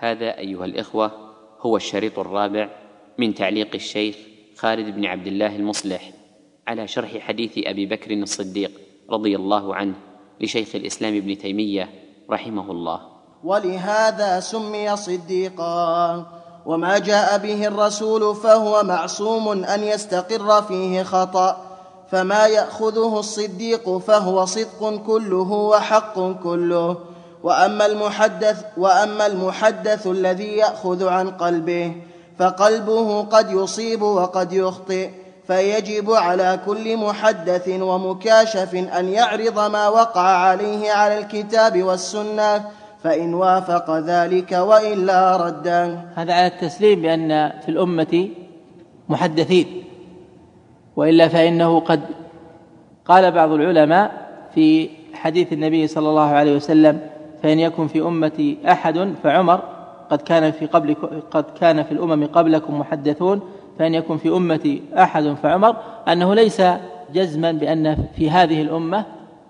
هذا أيها الإخوة هو الشريط الرابع من تعليق الشيخ خالد بن عبد الله المصلح على شرح حديث أبي بكر الصديق رضي الله عنه لشيخ الإسلام ابن تيمية رحمه الله. ولهذا سمي صديقا، وما جاء به الرسول فهو معصوم أن يستقر فيه خطأ، فما يأخذه الصديق فهو صدق كله وحق كله. وأما المحدث الذي يأخذ عن قلبه فقلبه قد يصيب وقد يخطئ، فيجب على كل محدث ومكاشف أن يعرض ما وقع عليه على الكتاب والسنة، فإن وافق ذلك وإلا ردا. هذا على التسليم بأن في الأمة محدثين، وإلا فإنه قد قال بعض العلماء في حديث النبي صلى الله عليه وسلم: فإن يكن في أمتي أحد فعمر، قد كان في الأمم قبلكم محدثون، فإن يكن في أمتي أحد فعمر، أنه ليس جزما بأن في هذه الأمة،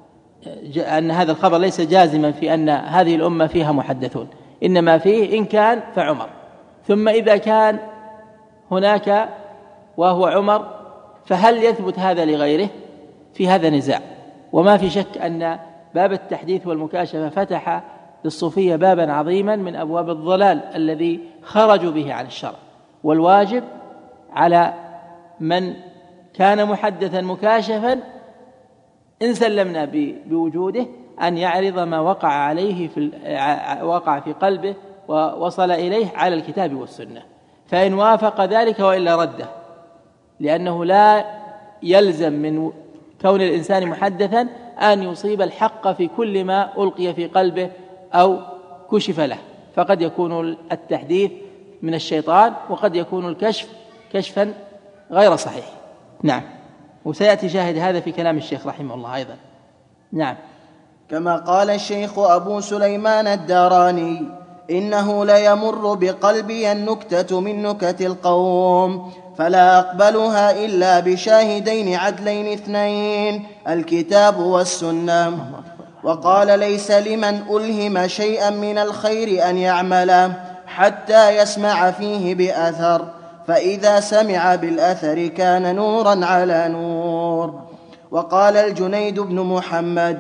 أن هذا الخبر ليس جازما في أن هذه الأمة فيها محدثون، إنما فيه إن كان فعمر. ثم إذا كان هناك وهو عمر، فهل يثبت هذا لغيره؟ في هذا نزاع. وما في شك أن باب التحديث والمكاشفة فتح للصوفية بابا عظيما من أبواب الضلال الذي خرجوا به عن الشرع، والواجب على من كان محدثا مكاشفا إن سلمنا بوجوده أن يعرض ما وقع عليه وقع في قلبه ووصل إليه على الكتاب والسنة، فإن وافق ذلك وإلا رده، لأنه لا يلزم من كون الإنسان محدثا أن يصيب الحق في كل ما ألقي في قلبه أو كشف له، فقد يكون التحديث من الشيطان، وقد يكون الكشف كشفا غير صحيح. نعم، وسيأتي شاهد هذا في كلام الشيخ رحمه الله أيضا. نعم. كما قال الشيخ أبو سليمان الداراني: إنه ليمر بقلبي النكتة من نكت القوم، فلا أقبلها إلا بشاهدين عدلين اثنين، الكتاب والسنة. وقال: ليس لمن ألهم شيئا من الخير أن يعمله حتى يسمع فيه بأثر، فإذا سمع بالأثر كان نورا على نور. وقال الجنيد بن محمد: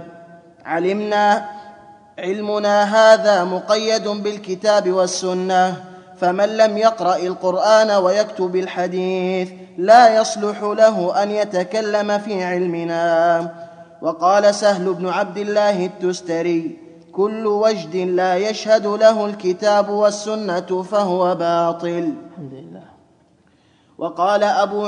علمنا هذا مقيد بالكتاب والسنة، فمن لم يقرأ القرآن ويكتب الحديث لا يصلح له أن يتكلم في علمنا. وقال سهل بن عبد الله التستري: كل وجد لا يشهد له الكتاب والسنة فهو باطل. وقال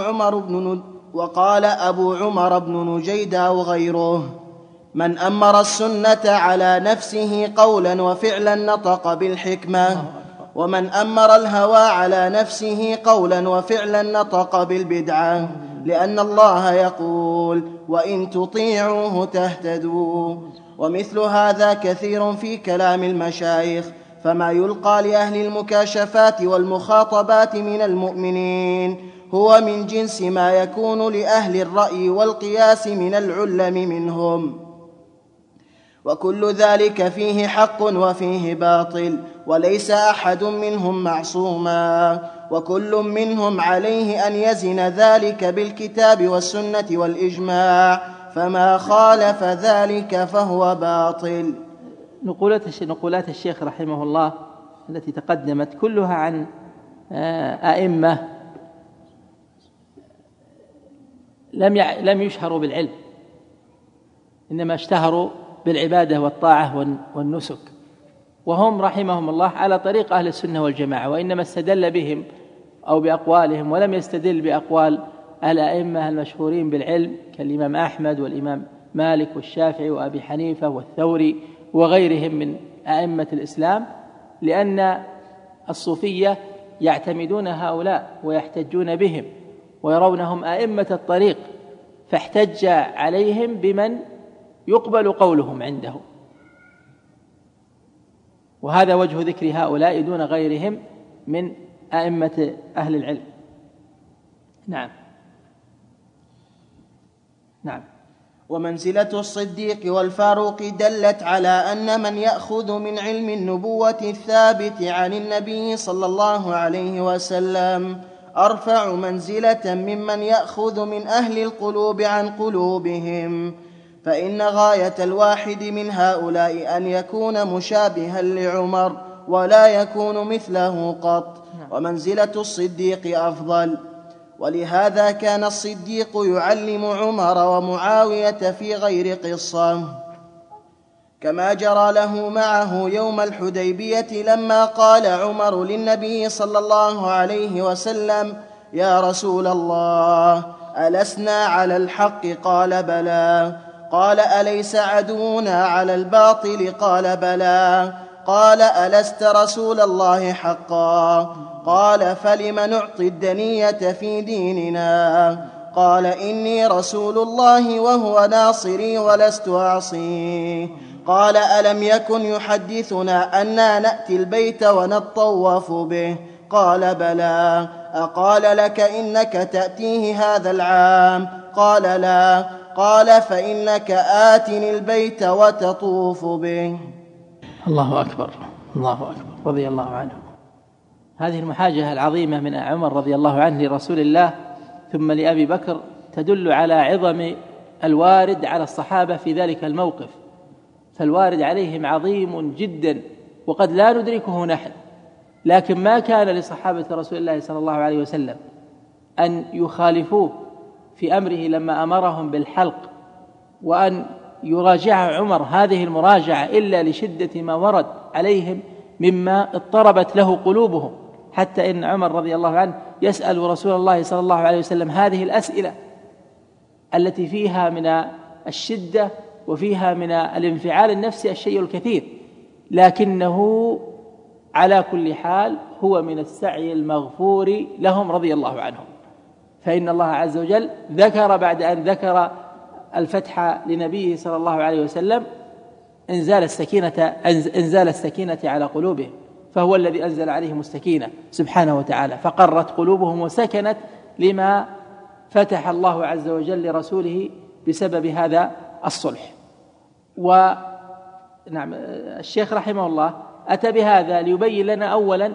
أبو عمر بن نجيدة وغيره: من أمر السنة على نفسه قولا وفعلا نطق بالحكمة، ومن أمر الهوى على نفسه قولا وفعلا نطق بالبدعة، لأن الله يقول: وإن تطيعوه تهتدوا. ومثل هذا كثير في كلام المشايخ، فما يلقى لأهل المكاشفات والمخاطبات من المؤمنين هو من جنس ما يكون لأهل الرأي والقياس من العلم منهم، وكل ذلك فيه حق وفيه باطل، وليس أحد منهم معصوما، وكل منهم عليه أن يزن ذلك بالكتاب والسنة والإجماع، فما خالف ذلك فهو باطل. نقولات الشيخ رحمه الله التي تقدمت كلها عن أئمة لم يشهروا بالعلم، إنما اشتهروا بالعبادة والطاعة والنسك، وهم رحمهم الله على طريق أهل السنة والجماعة، وإنما استدل بهم أو بأقوالهم، ولم يستدل بأقوال الأئمة المشهورين بالعلم كالإمام أحمد والإمام مالك والشافعي وأبي حنيفة والثوري وغيرهم من أئمة الإسلام، لأن الصوفية يعتمدون هؤلاء ويحتجون بهم ويرونهم أئمة الطريق، فاحتج عليهم بمن يقبل قولهم عنده، وهذا وجه ذكر هؤلاء دون غيرهم من أئمة أهل العلم. نعم. ومنزلة الصديق والفاروق دلت على أن من يأخذ من علم النبوة الثابت عن النبي صلى الله عليه وسلم أرفع منزلة ممن يأخذ من أهل القلوب عن قلوبهم، فإن غاية الواحد من هؤلاء أن يكون مشابها لعمر ولا يكون مثله قط، ومنزلة الصديق أفضل. ولهذا كان الصديق يعلم عمر ومعاوية في غير قصة، كما جرى له معه يوم الحديبية لما قال عمر للنبي صلى الله عليه وسلم: يا رسول الله، ألسنا على الحق؟ قال: بلى. قال: أليس عدونا على الباطل؟ قال: بلى. قال: ألست رسول الله حقا؟ قال: فلم نعطي الدنية في ديننا؟ قال: إني رسول الله وهو ناصري ولست أعصيه. قال: ألم يكن يحدثنا أننا نأتي البيت ونطوف به؟ قال: بلى. أقال لك إنك تأتيه هذا العام؟ قال: لا. قال: فإنك آتني البيت وتطوف به. الله أكبر، الله أكبر، رضي الله عنه. هذه المحاجة العظيمة من عمر رضي الله عنه لرسول الله ثم لأبي بكر تدل على عظم الوارد على الصحابة في ذلك الموقف، فالوارد عليهم عظيم جدا وقد لا ندركه نحن، لكن ما كان لصحابة رسول الله صلى الله عليه وسلم أن يخالفوه في أمره لما أمرهم بالحلق، وأن يراجع عمر هذه المراجعة إلا لشدة ما ورد عليهم مما اضطربت له قلوبهم، حتى إن عمر رضي الله عنه يسأل رسول الله صلى الله عليه وسلم هذه الأسئلة التي فيها من الشدة وفيها من الانفعال النفسي الشيء الكثير، لكنه على كل حال هو من السعي المغفور لهم رضي الله عنهم. فإن الله عز وجل ذكر بعد أن ذكر الفتح لنبيه صلى الله عليه وسلم انزال السكينة على قلوبهم، فهو الذي أنزل عليهم السكينة سبحانه وتعالى، فقرت قلوبهم وسكنت لما فتح الله عز وجل لرسوله بسبب هذا الصلح. ونعم، الشيخ رحمه الله أتى بهذا ليبين لنا أولا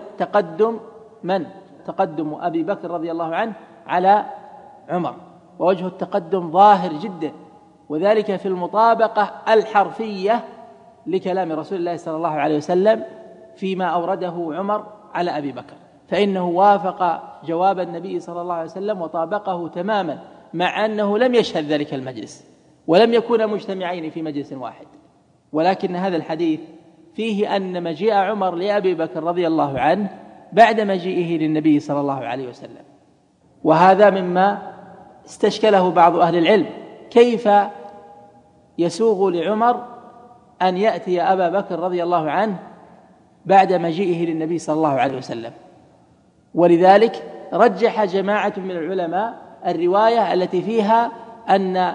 تقدم أبي بكر رضي الله عنه على عمر، ووجه التقدم ظاهر جدا، وذلك في المطابقة الحرفية لكلام رسول الله صلى الله عليه وسلم فيما أورده عمر على أبي بكر، فإنه وافق جواب النبي صلى الله عليه وسلم وطابقه تماما، مع أنه لم يشهد ذلك المجلس ولم يكونا مجتمعين في مجلس واحد. ولكن هذا الحديث فيه أن مجيء عمر لأبي بكر رضي الله عنه بعد مجيئه للنبي صلى الله عليه وسلم، وهذا مما استشكله بعض أهل العلم، كيف يسوغ لعمر أن يأتي أبا بكر رضي الله عنه بعد مجيئه للنبي صلى الله عليه وسلم. ولذلك رجح جماعة من العلماء الرواية التي فيها أن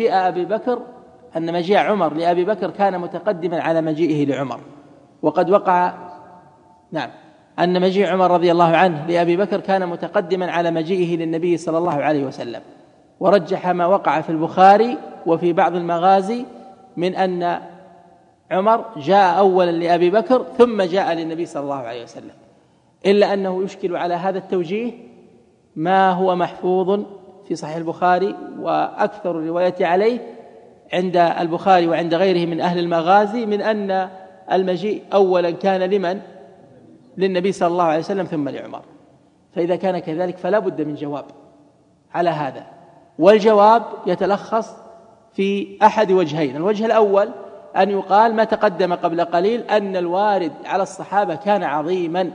مجيء عمر لأبي بكر كان متقدما على مجيئه لعمر، وقد وقع أن مجيء عمر رضي الله عنه لأبي بكر كان متقدما على مجيئه للنبي صلى الله عليه وسلم، ورجح ما وقع في البخاري وفي بعض المغازي من أن عمر جاء أولا لأبي بكر ثم جاء للنبي صلى الله عليه وسلم، إلا أنه يشكل على هذا التوجيه ما هو محفوظ في صحيح البخاري، وأكثر الروايات عليه عند البخاري وعند غيره من أهل المغازي من أن المجيء أولا كان للنبي صلى الله عليه وسلم ثم لعمر. فإذا كان كذلك فلا بد من جواب على هذا، والجواب يتلخص في أحد وجهين. الوجه الأول أن يقال ما تقدم قبل قليل أن الوارد على الصحابة كان عظيما،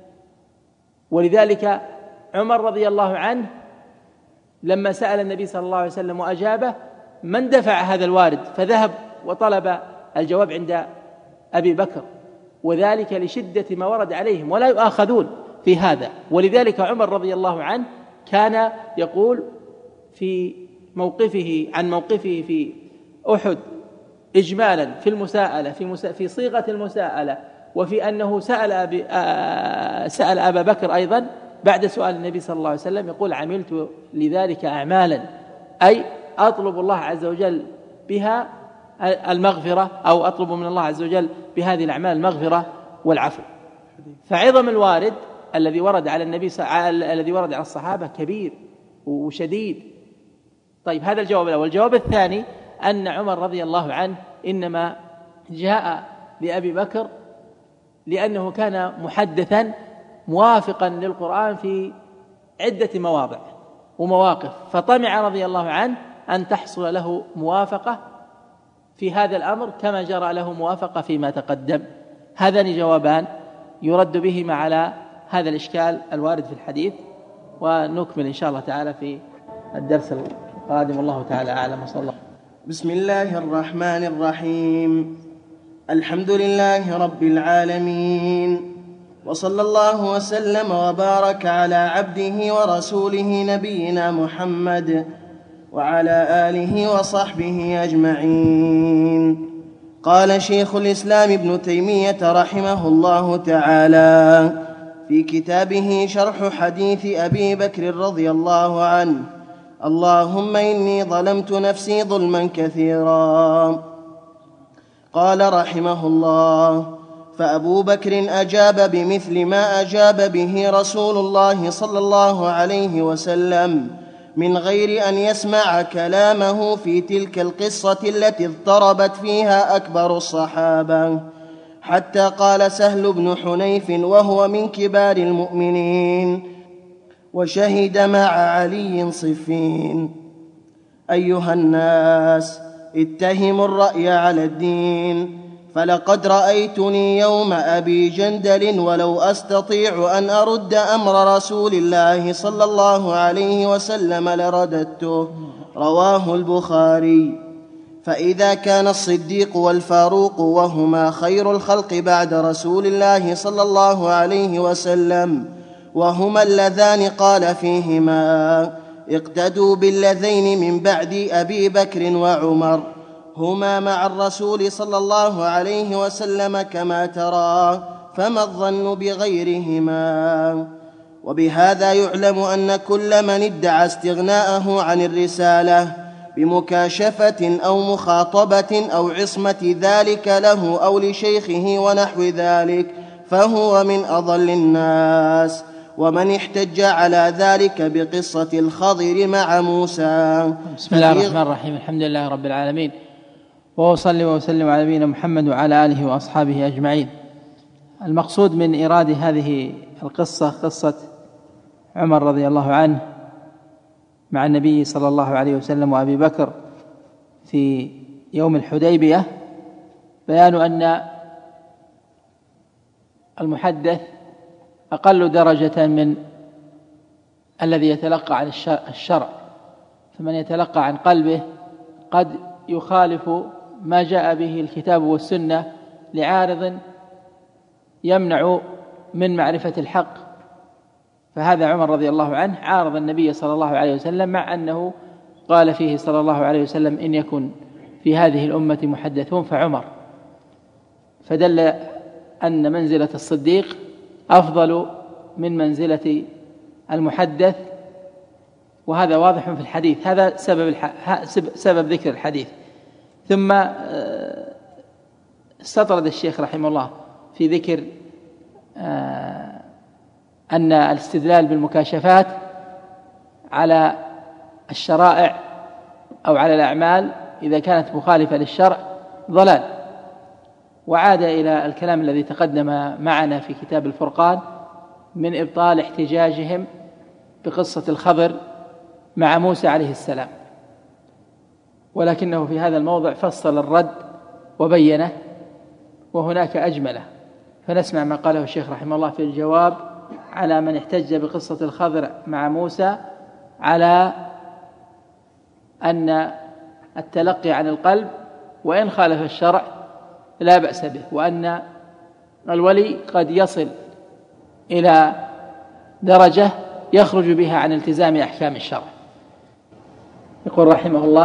ولذلك عمر رضي الله عنه لما سأل النبي صلى الله عليه وسلم وأجابه من دفع هذا الوارد، فذهب وطلب الجواب عند أبي بكر، وذلك لشدة ما ورد عليهم ولا يؤاخذون في هذا. ولذلك عمر رضي الله عنه كان يقول في عن موقفه في أحد إجمالا في المساءلة في صيغة المساءلة، وفي أنه سأل أبا بكر أيضا بعد سؤال النبي صلى الله عليه وسلم، يقول عملت لذلك أعمالا، أي أطلب الله عز وجل بها المغفرة، أو أطلب من الله عز وجل بهذه الأعمال المغفرة والعفو. فعظم الوارد الذي ورد على الذي ورد على الصحابة كبير وشديد. طيب، هذا الجواب الأول. الجواب الثاني أن عمر رضي الله عنه إنما جاء لأبي بكر لأنه كان محدثا موافقا للقرآن في عدة مواضع ومواقف، فطمع رضي الله عنه أن تحصل له موافقة في هذا الأمر كما جرى له موافقة فيما تقدم. هذان جوابان يرد بهما على هذا الإشكال الوارد في الحديث، ونكمل إن شاء الله تعالى في الدرس القادم. الله تعالى أعلم. وصلى الله. بسم الله الرحمن الرحيم. الحمد لله رب العالمين، وصلى الله وسلم وبارك على عبده ورسوله نبينا محمد وعلى آله وصحبه أجمعين. قال شيخ الإسلام ابن تيمية رحمه الله تعالى في كتابه شرح حديث أبي بكر رضي الله عنه: اللهم إني ظلمت نفسي ظلما كثيرا. قال رحمه الله: فأبو بكر أجاب بمثل ما أجاب به رسول الله صلى الله عليه وسلم من غير أن يسمع كلامه في تلك القصة التي اضطربت فيها أكبر الصحابة، حتى قال سهل بن حنيف وهو من كبار المؤمنين وشهد مع علي صفين: أيها الناس، اتهموا الرأي على الدين، فلقد رأيتني يوم أبي جندل ولو أستطيع أن أرد أمر رسول الله صلى الله عليه وسلم لرددته. رواه البخاري. فإذا كان الصديق والفاروق وهما خير الخلق بعد رسول الله صلى الله عليه وسلم وهما اللذان قال فيهما: اقتدوا باللذين من بعد أبي بكر وعمر، هما مع الرسول صلى الله عليه وسلم كما ترى، فما الظن بغيرهما؟ وبهذا يعلم أن كل من ادعى استغناءه عن الرسالة بمكاشفة أو مخاطبة أو عصمة ذلك له أو لشيخه ونحو ذلك فهو من أضل الناس. ومن احتج على ذلك بقصة الخضر مع موسى. بسم الله الرحمن الرحيم. الحمد لله رب العالمين، وأصلي وأسلم على نبينا محمد وعلى آله وأصحابه أجمعين. المقصود من إيراد هذه القصة قصة عمر رضي الله عنه مع النبي صلى الله عليه وسلم وأبي بكر في يوم الحديبية بيان أن المحدث أقل درجة من الذي يتلقى عن الشرع، فمن يتلقى عن قلبه قد يخالف ما جاء به الكتاب والسنة لعارض يمنع من معرفة الحق، فهذا عمر رضي الله عنه عارض النبي صلى الله عليه وسلم، مع أنه قال فيه صلى الله عليه وسلم: إن يكن في هذه الأمة محدثون فعمر، فدل أن منزلة الصديق أفضل من منزلة المحدث، وهذا واضح في الحديث. هذا سبب ذكر الحديث. ثم استطرد الشيخ رحمه الله في ذكر أن الاستدلال بالمكاشفات على الشرائع أو على الأعمال إذا كانت مخالفة للشرع ضلال، وعاد إلى الكلام الذي تقدم معنا في كتاب الفرقان من إبطال احتجاجهم بقصة الخضر مع موسى عليه السلام، ولكنه في هذا الموضع فصل الرد وبينه، وهناك أجمله. فنسمع ما قاله الشيخ رحمه الله في الجواب على من احتج بقصة الخضر مع موسى على أن التلقي عن القلب وإن خالف الشرع لا بأس به، وأن الولي قد يصل إلى درجة يخرج بها عن التزام أحكام الشرع. يقول رحمه الله: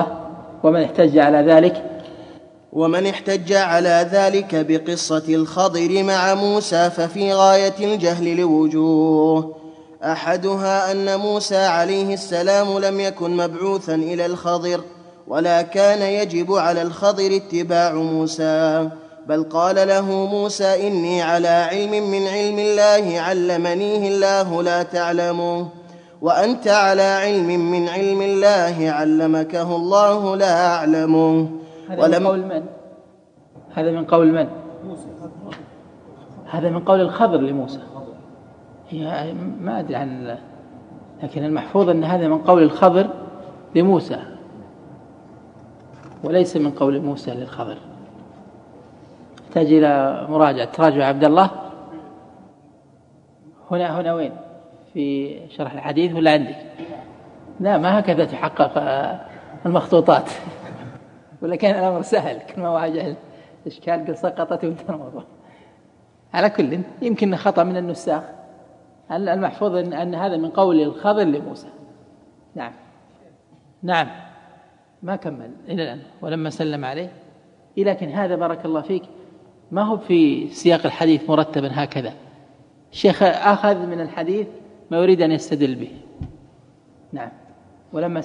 ومن احتج على ذلك بقصة الخضر مع موسى ففي غاية الجهل لوجوه. أحدها أن موسى عليه السلام لم يكن مبعوثا إلى الخضر، ولا كان يجب على الخضر اتباع موسى، بل قال له موسى: إني على علم من علم الله علمنيه الله لا تعلمه، وأنت على علم من علم الله علمكه الله لا أعلمه. هذا من قول من؟ هذا من قول من؟ هذا من قول الخضر لموسى. هي ما أدري عن، لكن المحفوظ أن هذا من قول الخضر لموسى وليس من قول موسى للخضر. يحتاج إلى مراجعة. تراجع عبد الله هنا وين في شرح الحديث ولا عندك؟ لا، ما هكذا تحقق المخطوطات ولا كان الأمر سهل، كل ما واجه الإشكال قد سقطت وانتهى الموضوع. على كل يمكن خطأ من النساخ. المحفوظ أن هذا من قول الخضر لموسى. نعم ما كمل إلى الآن ولما سلم عليه. لكن هذا بارك الله فيك ما هو في سياق الحديث مرتبا هكذا. الشيخ أخذ من الحديث ما يريد أن يستدل به. نعم. ولما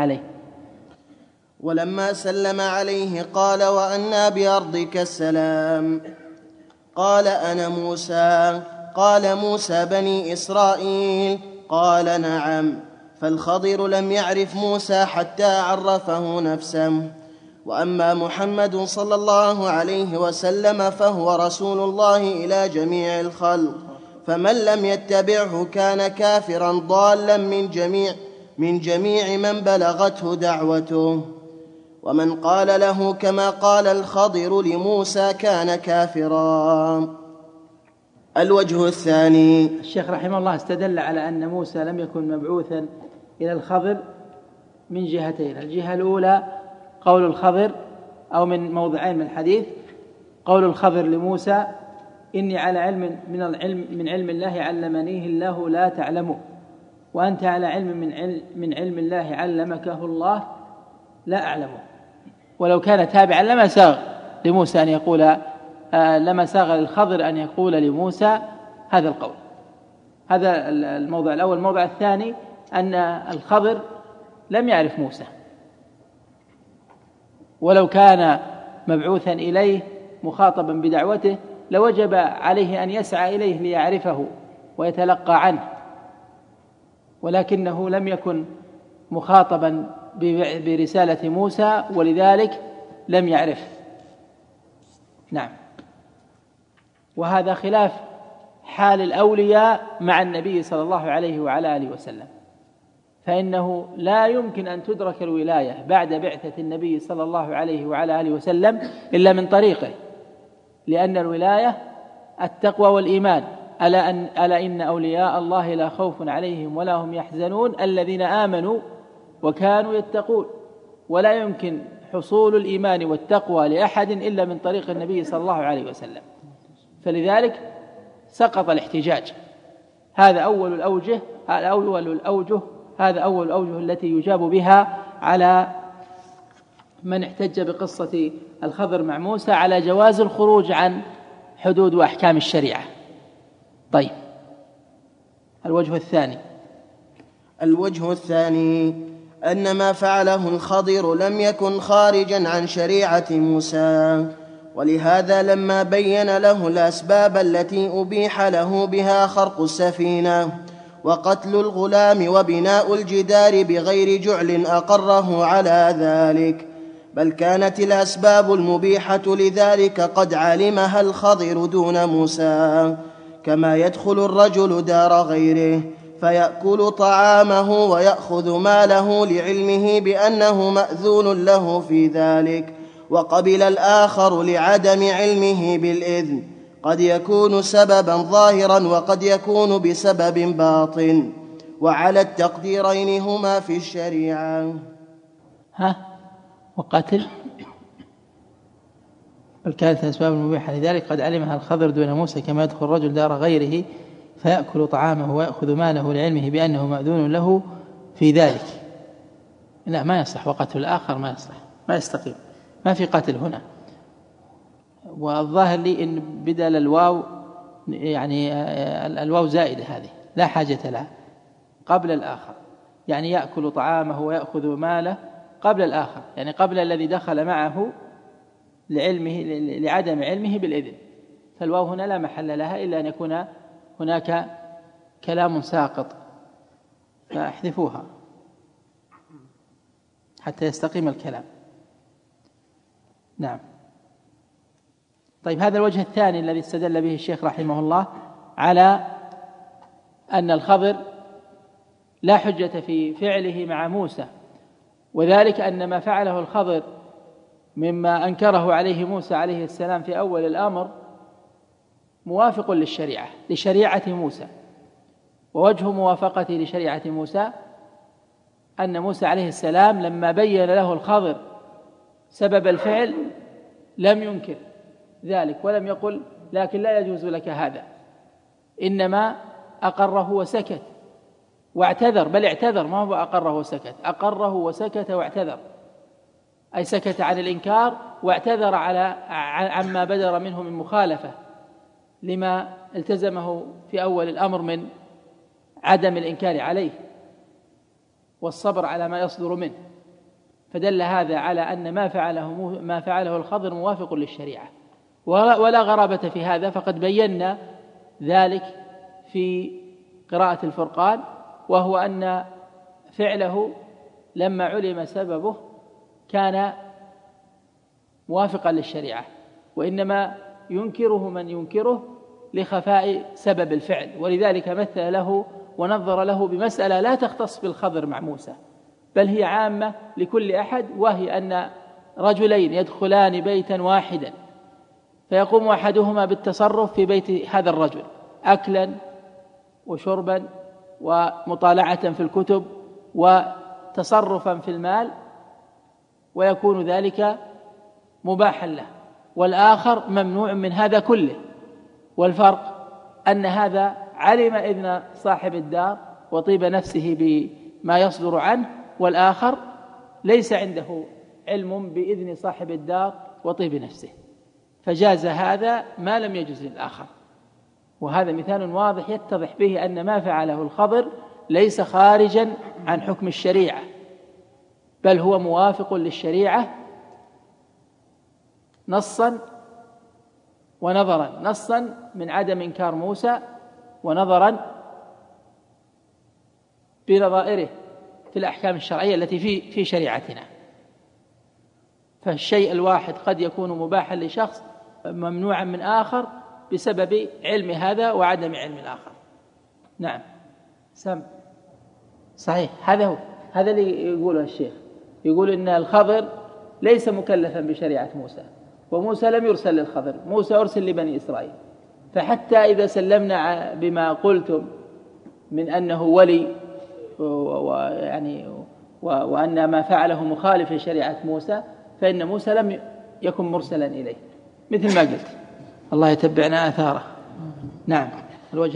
سلم عليه قال: وأنا بأرضك السلام. قال: أنا موسى. قال: موسى بني إسرائيل؟ قال: نعم. فالخضر لم يعرف موسى حتى عرفه نفسه. وأما محمد صلى الله عليه وسلم فهو رسول الله إلى جميع الخلق، فمن لم يتبعه كان كافرا ضالا من جميع من بلغته دعوته، ومن قال له كما قال الخضر لموسى كان كافرا. الوجه الثاني: الشيخ رحمه الله استدل على أن موسى لم يكن مبعوثا إلى الخضر من جهتين. الجهة الأولى قول الخضر، أو من موضعين من الحديث، قول الخضر لموسى: إني على علم من علم الله علمنيه الله لا تعلمه، وأنت على علم من علم الله علمكه الله لا أعلمه. ولو كان تابعا لما ساغ لموسى أن يقول، لما ساغ للخضر أن يقول لموسى هذا القول. هذا الموضع الأول. الموضع الثاني أن الخضر لم يعرف موسى، ولو كان مبعوثا إليه مخاطبا بدعوته لوجب عليه أن يسعى إليه ليعرفه ويتلقى عنه، ولكنه لم يكن مخاطبا برسالة موسى ولذلك لم يعرف. نعم. وهذا خلاف حال الأولياء مع النبي صلى الله عليه وعلى آله وسلم، فإنه لا يمكن أن تدرك الولاية بعد بعثة النبي صلى الله عليه وعلى آله وسلم إلا من طريقه، لأن الولاية التقوى والإيمان. ألا إن أولياء الله لا خوف عليهم ولا هم يحزنون الذين آمنوا وكانوا يتقون. ولا يمكن حصول الإيمان والتقوى لأحد إلا من طريق النبي صلى الله عليه وسلم، فلذلك سقط الاحتجاج. هذا أول الأوجه التي يجاب بها على من احتج بقصة الخضر مع موسى على جواز الخروج عن حدود وأحكام الشريعة. طيب، الوجه الثاني أن ما فعله الخضر لم يكن خارجا عن شريعة موسى، ولهذا لما بين له الأسباب التي أبيح له بها خرق السفينة وقتل الغلام وبناء الجدار بغير جعل أقره على ذلك، بل كانت الأسباب المبيحة لذلك قد علمها الخضر دون موسى، كما يدخل الرجل دار غيره فيأكل طعامه ويأخذ ماله لعلمه بأنه مأذون له في ذلك، وقبل الآخر لعدم علمه بالإذن، قد يكون سببا ظاهرا وقد يكون بسبب باطن، وعلى التقديرين هما في الشريعة. وقتل، بل كانت الأسباب المبيحة لذلك قد علمها الخضر دون موسى، كما يدخل الرجل دار غيره فيأكل طعامه ويأخذ ماله لعلمه بأنه مأذون له في ذلك. لا، ما يصح. وقتل الآخر ما يصح، ما يستقيم، ما في قتل هنا. والظاهر لي إن بدل الواو، يعني الواو زائدة، هذه لا حاجة لها، قبل الآخر، يعني يأكل طعامه ويأخذ ماله قبل الآخر، يعني قبل الذي دخل معه لعدم علمه بالإذن. فالواو هنا لا محل لها إلا أن يكون هناك كلام ساقط، فاحذفوها حتى يستقيم الكلام. نعم. طيب، هذا الوجه الثاني الذي استدل به الشيخ رحمه الله على أن الخضر لا حجة في فعله مع موسى، وذلك أن ما فعله الخضر مما أنكره عليه موسى عليه السلام في أول الأمر موافق لشريعة موسى. ووجه موافقته لشريعة موسى أن موسى عليه السلام لما بين له الخضر سبب الفعل لم ينكر ذلك ولم يقل لكن لا يجوز لك هذا، إنما أقره وسكت واعتذر، بل اعتذر، ما هو أقره وسكت، أقره وسكت واعتذر، أي سكت عن الإنكار واعتذر عما بدر منه من مخالفة لما التزمه في أول الأمر من عدم الإنكار عليه والصبر على ما يصدر منه. فدل هذا على أن ما فعله الخضر موافق للشريعة، ولا غرابة في هذا، فقد بينا ذلك في قراءة الفرقان، وهو أن فعله لما علم سببه كان موافقا للشريعة، وإنما ينكره من ينكره لخفاء سبب الفعل، ولذلك مثل له ونظر له بمسألة لا تختص بالخضر مع موسى، بل هي عامة لكل أحد، وهي أن رجلين يدخلان بيتا واحدا فيقوم أحدهما بالتصرف في بيت هذا الرجل أكلا وشربا ومطالعة في الكتب وتصرفا في المال، ويكون ذلك مباحا له، والآخر ممنوع من هذا كله. والفرق أن هذا علم إذن صاحب الدار وطيب نفسه بما يصدر عنه، والآخر ليس عنده علم بإذن صاحب الدار وطيب نفسه، فجاز هذا ما لم يجز للآخر. وهذا مثال واضح يتضح به أن ما فعله الخضر ليس خارجا عن حكم الشريعة، بل هو موافق للشريعة نصا ونظرا، نصا من عدم إنكار موسى، ونظرا بنظائره في الأحكام الشرعية التي في شريعتنا. فالشيء الواحد قد يكون مباحا لشخص ممنوعا من آخر بسبب علم هذا وعدم علم الآخر. نعم، صحيح، هذا اللي يقوله الشيخ، يقول إن الخضر ليس مكلفا بشريعة موسى، وموسى لم يرسل للخضر، موسى أرسل لبني إسرائيل. فحتى إذا سلمنا بما قلتم من أنه ولي وأن ما فعله مخالف لشريعة موسى، فإن موسى لم يكن مرسلا إليه، مثل ما قلت. الله يتبعنا آثاره. نعم. الوجه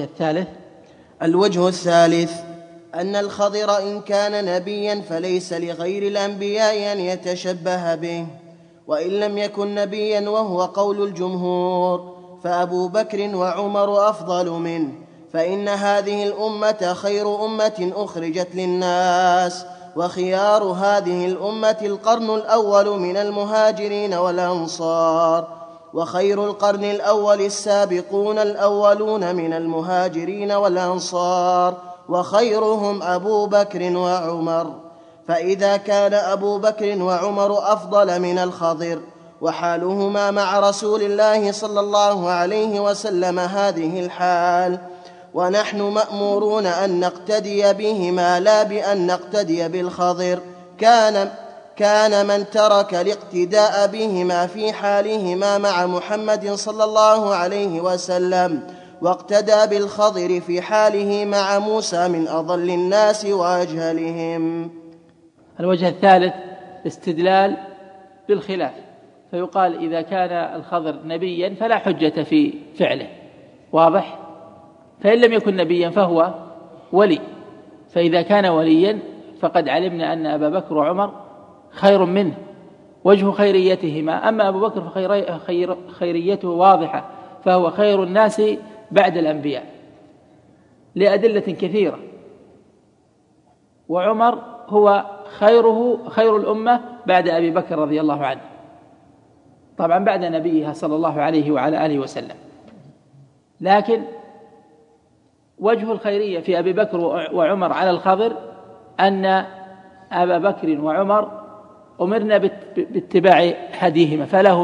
الثالث أن الخضر إن كان نبيا فليس لغير الأنبياء أن يتشبه به، وإن لم يكن نبيا وهو قول الجمهور فأبو بكر وعمر أفضل منه، فإن هذه الأمة خير أمة أخرجت للناس، وخيار هذه الأمة القرن الأول من المهاجرين والأنصار، وخير القرن الأول السابقون الأولون من المهاجرين والأنصار، وخيرهم أبو بكر وعمر. فإذا كان أبو بكر وعمر أفضل من الخضر وحالهما مع رسول الله صلى الله عليه وسلم هذه الحال، ونحن مأمورون أن نقتدي بهما لا بأن نقتدي بالخضر، كان من ترك الاقتداء بهما في حالهما مع محمد صلى الله عليه وسلم واقتدى بالخضر في حاله مع موسى من أضل الناس وأجهلهم. الوجه الثالث استدلال بالخلاف، فيقال إذا كان الخضر نبيا فلا حجة في فعله، واضح؟ فإن لم يكن نبيا فهو ولي، فإذا كان وليا فقد علمنا أن أبا بكر وعمر خير منه، وجه خيريتهما. أما أبو بكر فخيريته واضحة، فهو خير الناس بعد الأنبياء لأدلة كثيرة، وعمر هو خير الأمة بعد أبي بكر رضي الله عنه، طبعا بعد نبيها صلى الله عليه وعلى آله وسلم. لكن وجه الخيرية في أبي بكر وعمر على الخضر أن أبا بكر وعمر أمرنا باتباع هديهما،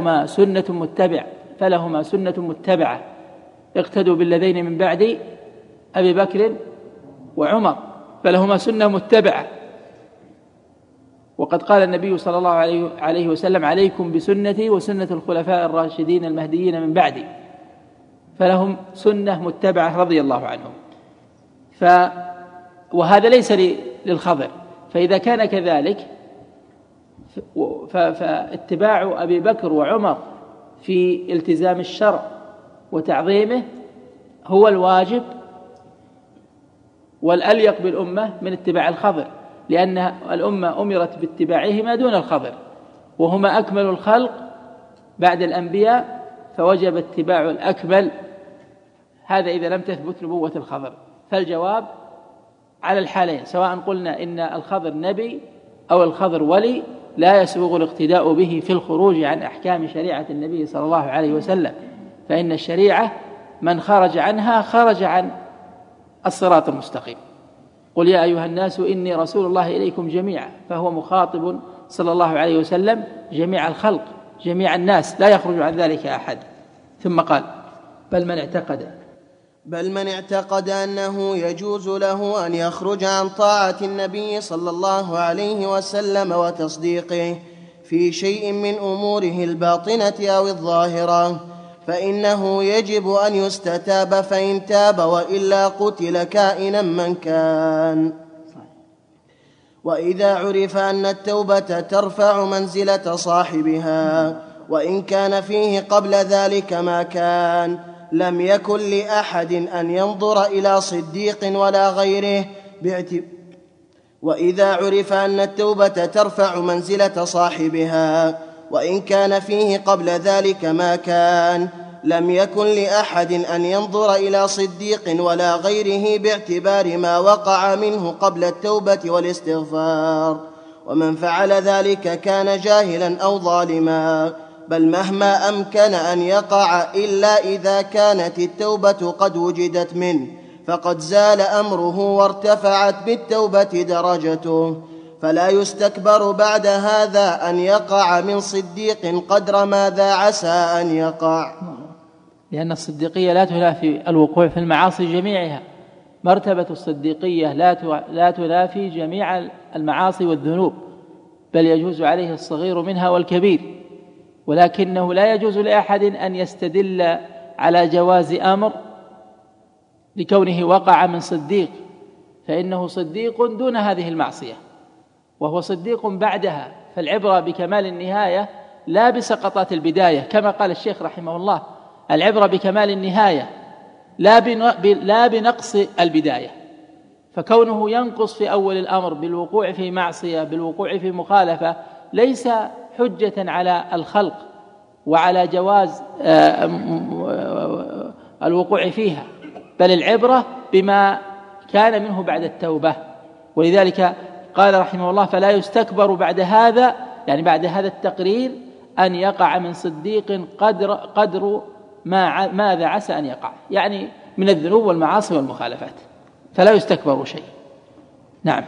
فلهما سنة متبعة، اقتدوا بالذين من بعد أبي بكر وعمر، فلهما سنة متبعة. وقد قال النبي صلى الله عليه وسلم: عليكم بسنتي وسنة الخلفاء الراشدين المهديين من بعدي، فلهم سنة متبعة رضي الله عنهم. وهذا ليس للخضر، فإذا كان كذلك فاتباع أبي بكر وعمر في التزام الشرع وتعظيمه هو الواجب والأليق بالأمة من اتباع الخضر، لأن الأمة أمرت باتباعهما دون الخضر، وهما أكمل الخلق بعد الأنبياء، فوجب اتباع الأكمل، هذا إذا لم تثبت نبوة الخضر. فالجواب على الحالين، سواء قلنا إن الخضر نبي أو الخضر ولي، لا يسوغ الاقتداء به في الخروج عن أحكام شريعة النبي صلى الله عليه وسلم، فإن الشريعة من خرج عنها خرج عن الصراط المستقيم. قل يا أيها الناس إني رسول الله إليكم جميعا، فهو مخاطب صلى الله عليه وسلم جميع الخلق، جميع الناس، لا يخرج عن ذلك أحد. ثم قال: بل من اعتقد أنه يجوز له أن يخرج عن طاعة النبي صلى الله عليه وسلم وتصديقه في شيء من أموره الباطنة أو الظاهرة، فإنه يجب أن يستتاب، فإن تاب وإلا قتل كائنا من كان. وإذا عرف أن التوبة ترفع منزلة صاحبها، وإن كان فيه قبل ذلك ما كان، لم يكن لأحد أن ينظر إلى صديق ولا غيره وإذا عرف أن التوبة ترفع منزلة صاحبها، وإن كان فيه قبل ذلك ما كان، لم يكن لأحد أن ينظر إلى صديق ولا غيره باعتبار ما وقع منه قبل التوبة والاستغفار. ومن فعل ذلك كان جاهلا أو ظالما، بل مهما أمكن أن يقع إلا إذا كانت التوبة قد وجدت منه، فقد زال أمره وارتفعت بالتوبة درجته، فلا يستكبر بعد هذا أن يقع من صديق قدر ماذا عسى أن يقع، لأن الصديقية لا تنافي الوقوع في المعاصي جميعها. مرتبة الصديقية لا تنافي جميع المعاصي والذنوب، بل يجوز عليه الصغير منها والكبير، ولكنه لا يجوز لأحد أن يستدل على جواز أمر لكونه وقع من صديق، فإنه صديق دون هذه المعصية، وهو صديق بعدها، فالعبرة بكمال النهاية لا بسقطات البداية، كما قال الشيخ رحمه الله: العبرة بكمال النهاية لا بنقص البداية. فكونه ينقص في أول الأمر بالوقوع في معصية، بالوقوع في مخالفة، ليس حجة على الخلق وعلى جواز الوقوع فيها، بل العبرة بما كان منه بعد التوبة. ولذلك قال رحمه الله: فلا يستكبر بعد هذا، يعني بعد هذا التقرير، أن يقع من صديق قدر ماذا عسى أن يقع، يعني من الذنوب والمعاصي والمخالفات، فلا يستكبر شيء. نعم.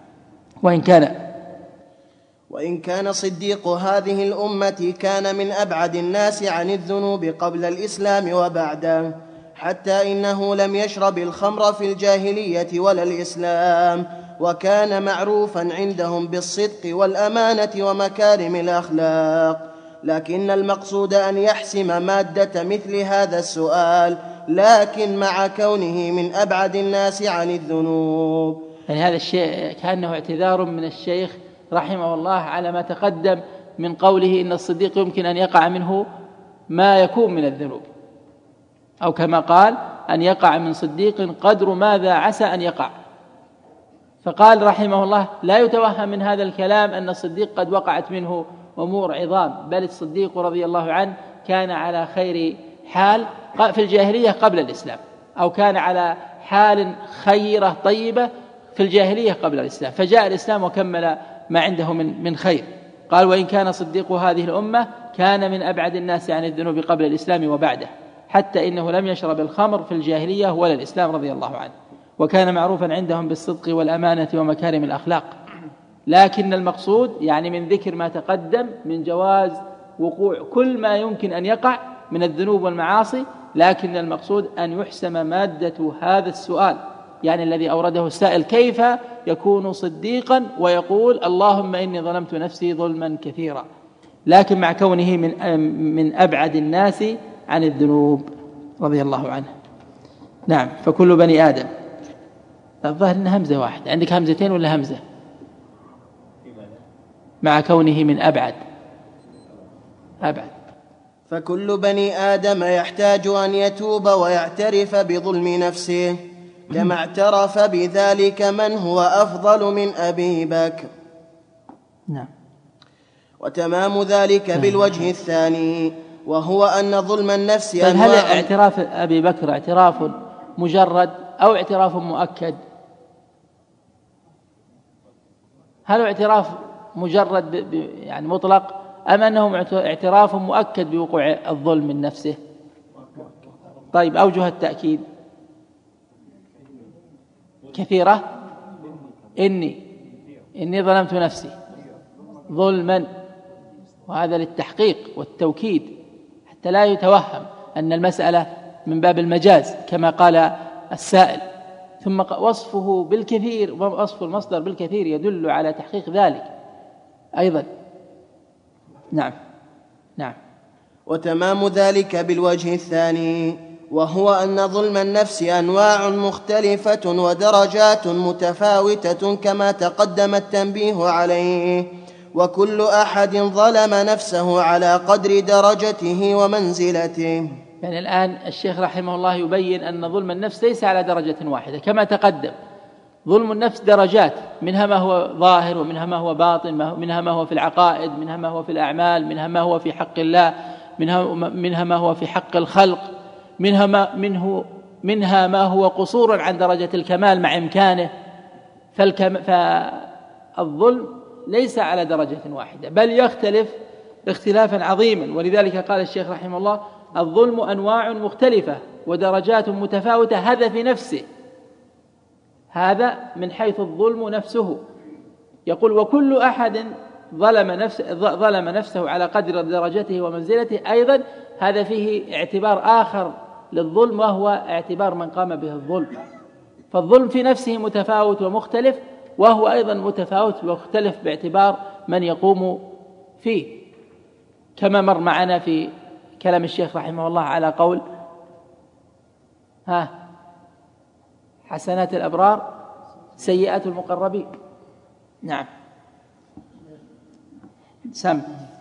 وإن كان صديق هذه الأمة كان من أبعد الناس عن الذنوب قبل الإسلام وبعده، حتى إنه لم يشرب الخمر في الجاهلية ولا الإسلام، وكان معروفا عندهم بالصدق والأمانة ومكارم الأخلاق. لكن المقصود أن يحسم مادة مثل هذا السؤال، لكن مع كونه من أبعد الناس عن الذنوب. يعني هذا الشيء كأنه اعتذار من الشيخ رحمه الله على ما تقدم من قوله إن الصديق يمكن أن يقع منه ما يكون من الذنوب، أو كما قال: أن يقع من صديق قدر ماذا عسى أن يقع. فقال رحمه الله: لا يتوهم من هذا الكلام أن الصديق قد وقعت منه أمور عظام، بل الصديق رضي الله عنه كان على خير حال في الجاهلية قبل الإسلام، أو كان على حال خيرة طيبة في الجاهلية قبل الإسلام، فجاء الإسلام وكمل ما عنده من خير. قال وإن كان صديق هذه الأمة كان من أبعد الناس عن الذنوب قبل الإسلام وبعده، حتى إنه لم يشرب الخمر في الجاهلية ولا الإسلام رضي الله عنه، وكان معروفا عندهم بالصدق والأمانة ومكارم الأخلاق. لكن المقصود يعني من ذكر ما تقدم من جواز وقوع كل ما يمكن أن يقع من الذنوب والمعاصي، لكن المقصود أن يحسم مادة هذا السؤال، يعني الذي أورده السائل كيف يكون صديقا ويقول اللهم إني ظلمت نفسي ظلما كثيرا، لكن مع كونه من أبعد الناس عن الذنوب رضي الله عنه. نعم. فكل بني آدم، الظاهر أن همزة واحد، عندك همزتين ولا همزة؟ مع كونه من أبعد. فكل بني آدم يحتاج أن يتوب ويعترف بظلم نفسه، كما اعترف بذلك من هو أفضل من أبي بكر. نعم. وتمام ذلك بالوجه الثاني، وهو أن ظلم النفس طيب هل اعتراف أبي بكر اعتراف مجرد أو اعتراف مؤكد؟ هل اعتراف مجرد يعني مطلق، أم أنه اعتراف مؤكد بوقوع الظلم من نفسه؟ طيب أوجه التأكيد كثيرة. إني ظلمت نفسي ظلما، وهذا للتحقيق والتوكيد حتى لا يتوهم أن المسألة من باب المجاز كما قال السائل. ثم وصفه بالكثير، وصف المصدر بالكثير يدل على تحقيق ذلك أيضا. نعم. وتمام ذلك بالوجه الثاني، وهو أن ظلم النفس أنواع مختلفة ودرجات متفاوتة كما تقدم التنبيه عليه، وكل أحد ظلم نفسه على قدر درجته ومنزلته. يعني الآن الشيخ رحمه الله يبين أن ظلم النفس ليس على درجة واحدة كما تقدم. ظلم النفس درجات، منها ما هو ظاهر ومنها ما هو باطن، منها ما هو في العقائد، منها ما هو في الأعمال، منها ما هو في حق الله، منها ما هو في حق الخلق، منها ما هو قصور عن درجة الكمال مع إمكانه. فالظلم ليس على درجة واحدة بل يختلف اختلافا عظيما. ولذلك قال الشيخ رحمه الله الظلم أنواع مختلفة ودرجات متفاوتة، هذا في نفسه، هذا من حيث الظلم نفسه. يقول وكل أحد ظلم نفسه على قدر درجته ومنزلته، أيضا هذا فيه اعتبار آخر للظلم، وهو اعتبار من قام به الظلم. فالظلم في نفسه متفاوت ومختلف، وهو أيضا متفاوت ومختلف باعتبار من يقوم فيه، كما مر معنا في كلام الشيخ رحمه الله على قول حسنات الأبرار سيئات المقربين. نعم. سم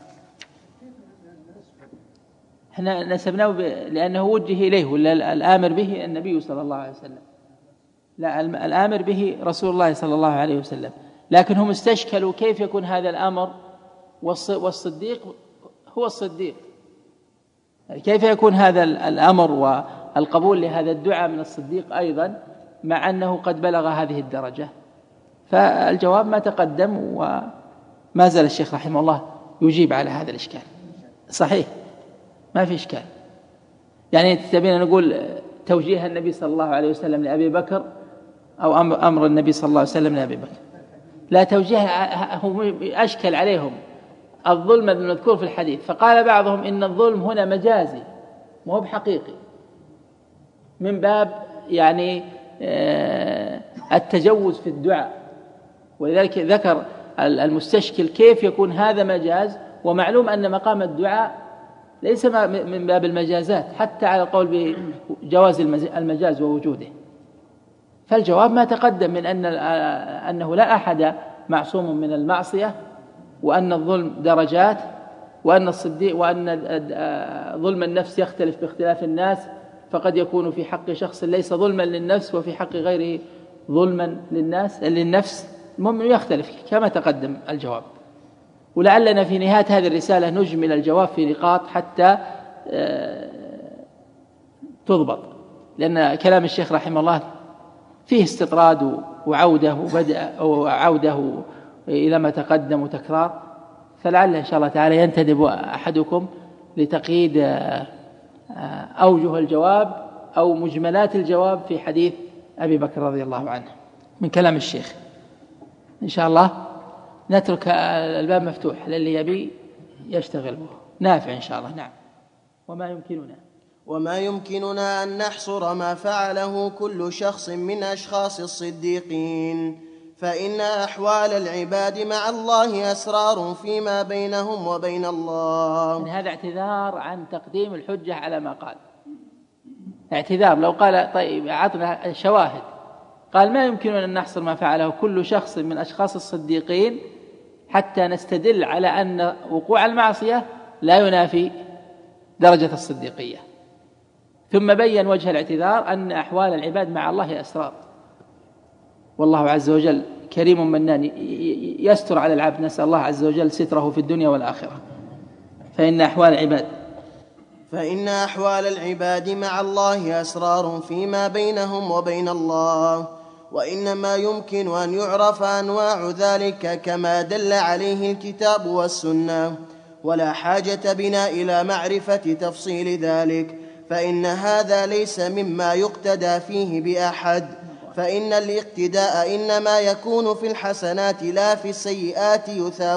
احنا نسبناه لأنه وجه إليه، ولا الآمر به النبي صلى الله عليه وسلم؟ لا، الآمر به رسول الله صلى الله عليه وسلم، لكن هم استشكلوا كيف يكون هذا الأمر والصديق هو الصديق، كيف يكون هذا الأمر والقبول لهذا الدعاء من الصديق أيضا مع أنه قد بلغ هذه الدرجة؟ فالجواب ما تقدم، وما زال الشيخ رحمه الله يجيب على هذا الإشكال. صحيح، ما في إشكال. يعني تبين نقول توجيه النبي صلى الله عليه وسلم لأبي بكر أو أمر النبي صلى الله عليه وسلم لأبي بكر، لا توجيه هم أشكل عليهم الظلم المذكور في الحديث، فقال بعضهم إن الظلم هنا مجازي مو بحقيقي، من باب يعني التجوز في الدعاء. ولذلك ذكر المستشكل كيف يكون هذا مجاز، ومعلوم أن مقام الدعاء ليس من باب المجازات حتى على القول بجواز المجاز ووجوده. فالجواب ما تقدم من أنه لا أحد معصوم من المعصية، وأن الظلم درجات، وأن ظلم النفس يختلف باختلاف الناس، فقد يكون في حق شخص ليس ظلما للنفس وفي حق غيره ظلما للنفس. المهم يختلف كما تقدم الجواب. ولعلنا في نهاية هذه الرسالة نجمل الجواب في نقاط حتى تضبط، لأن كلام الشيخ رحمه الله فيه استطراد وعودة وبدء وعودة إلى ما تقدم تكرار، فلعل إن شاء الله تعالى ينتدب أحدكم لتقييد أوجه الجواب أو مجملات الجواب في حديث أبي بكر رضي الله عنه من كلام الشيخ. إن شاء الله نترك الباب مفتوح للي يبي يشتغل به، نافع إن شاء الله. نعم. وما يمكننا أن نحصر ما فعله كل شخص من أشخاص الصديقين، فإن أحوال العباد مع الله أسرار فيما بينهم وبين الله. من هذا اعتذار عن تقديم الحجة على ما قال، اعتذار. لو قال طيب أعطنا شواهد، قال ما يمكننا أن نحصر ما فعله كل شخص من أشخاص الصديقين حتى نستدل على أن وقوع المعصية لا ينافي درجة الصديقية. ثم بين وجه الاعتذار أن أحوال العباد مع الله أسرار، والله عز وجل كريم منان يستر على العبد، نسأل الله عز وجل ستره في الدنيا والآخرة. فإن أحوال العباد مع الله أسرار فيما بينهم وبين الله، وإنما يمكن أن يعرف أنواع ذلك كما دل عليه الكتاب والسنة، ولا حاجة بنا إلى معرفة تفصيل ذلك، فإن هذا ليس مما يقتدى فيه بأحد، فإن الاقتداء إنما يكون في الحسنات لا في السيئات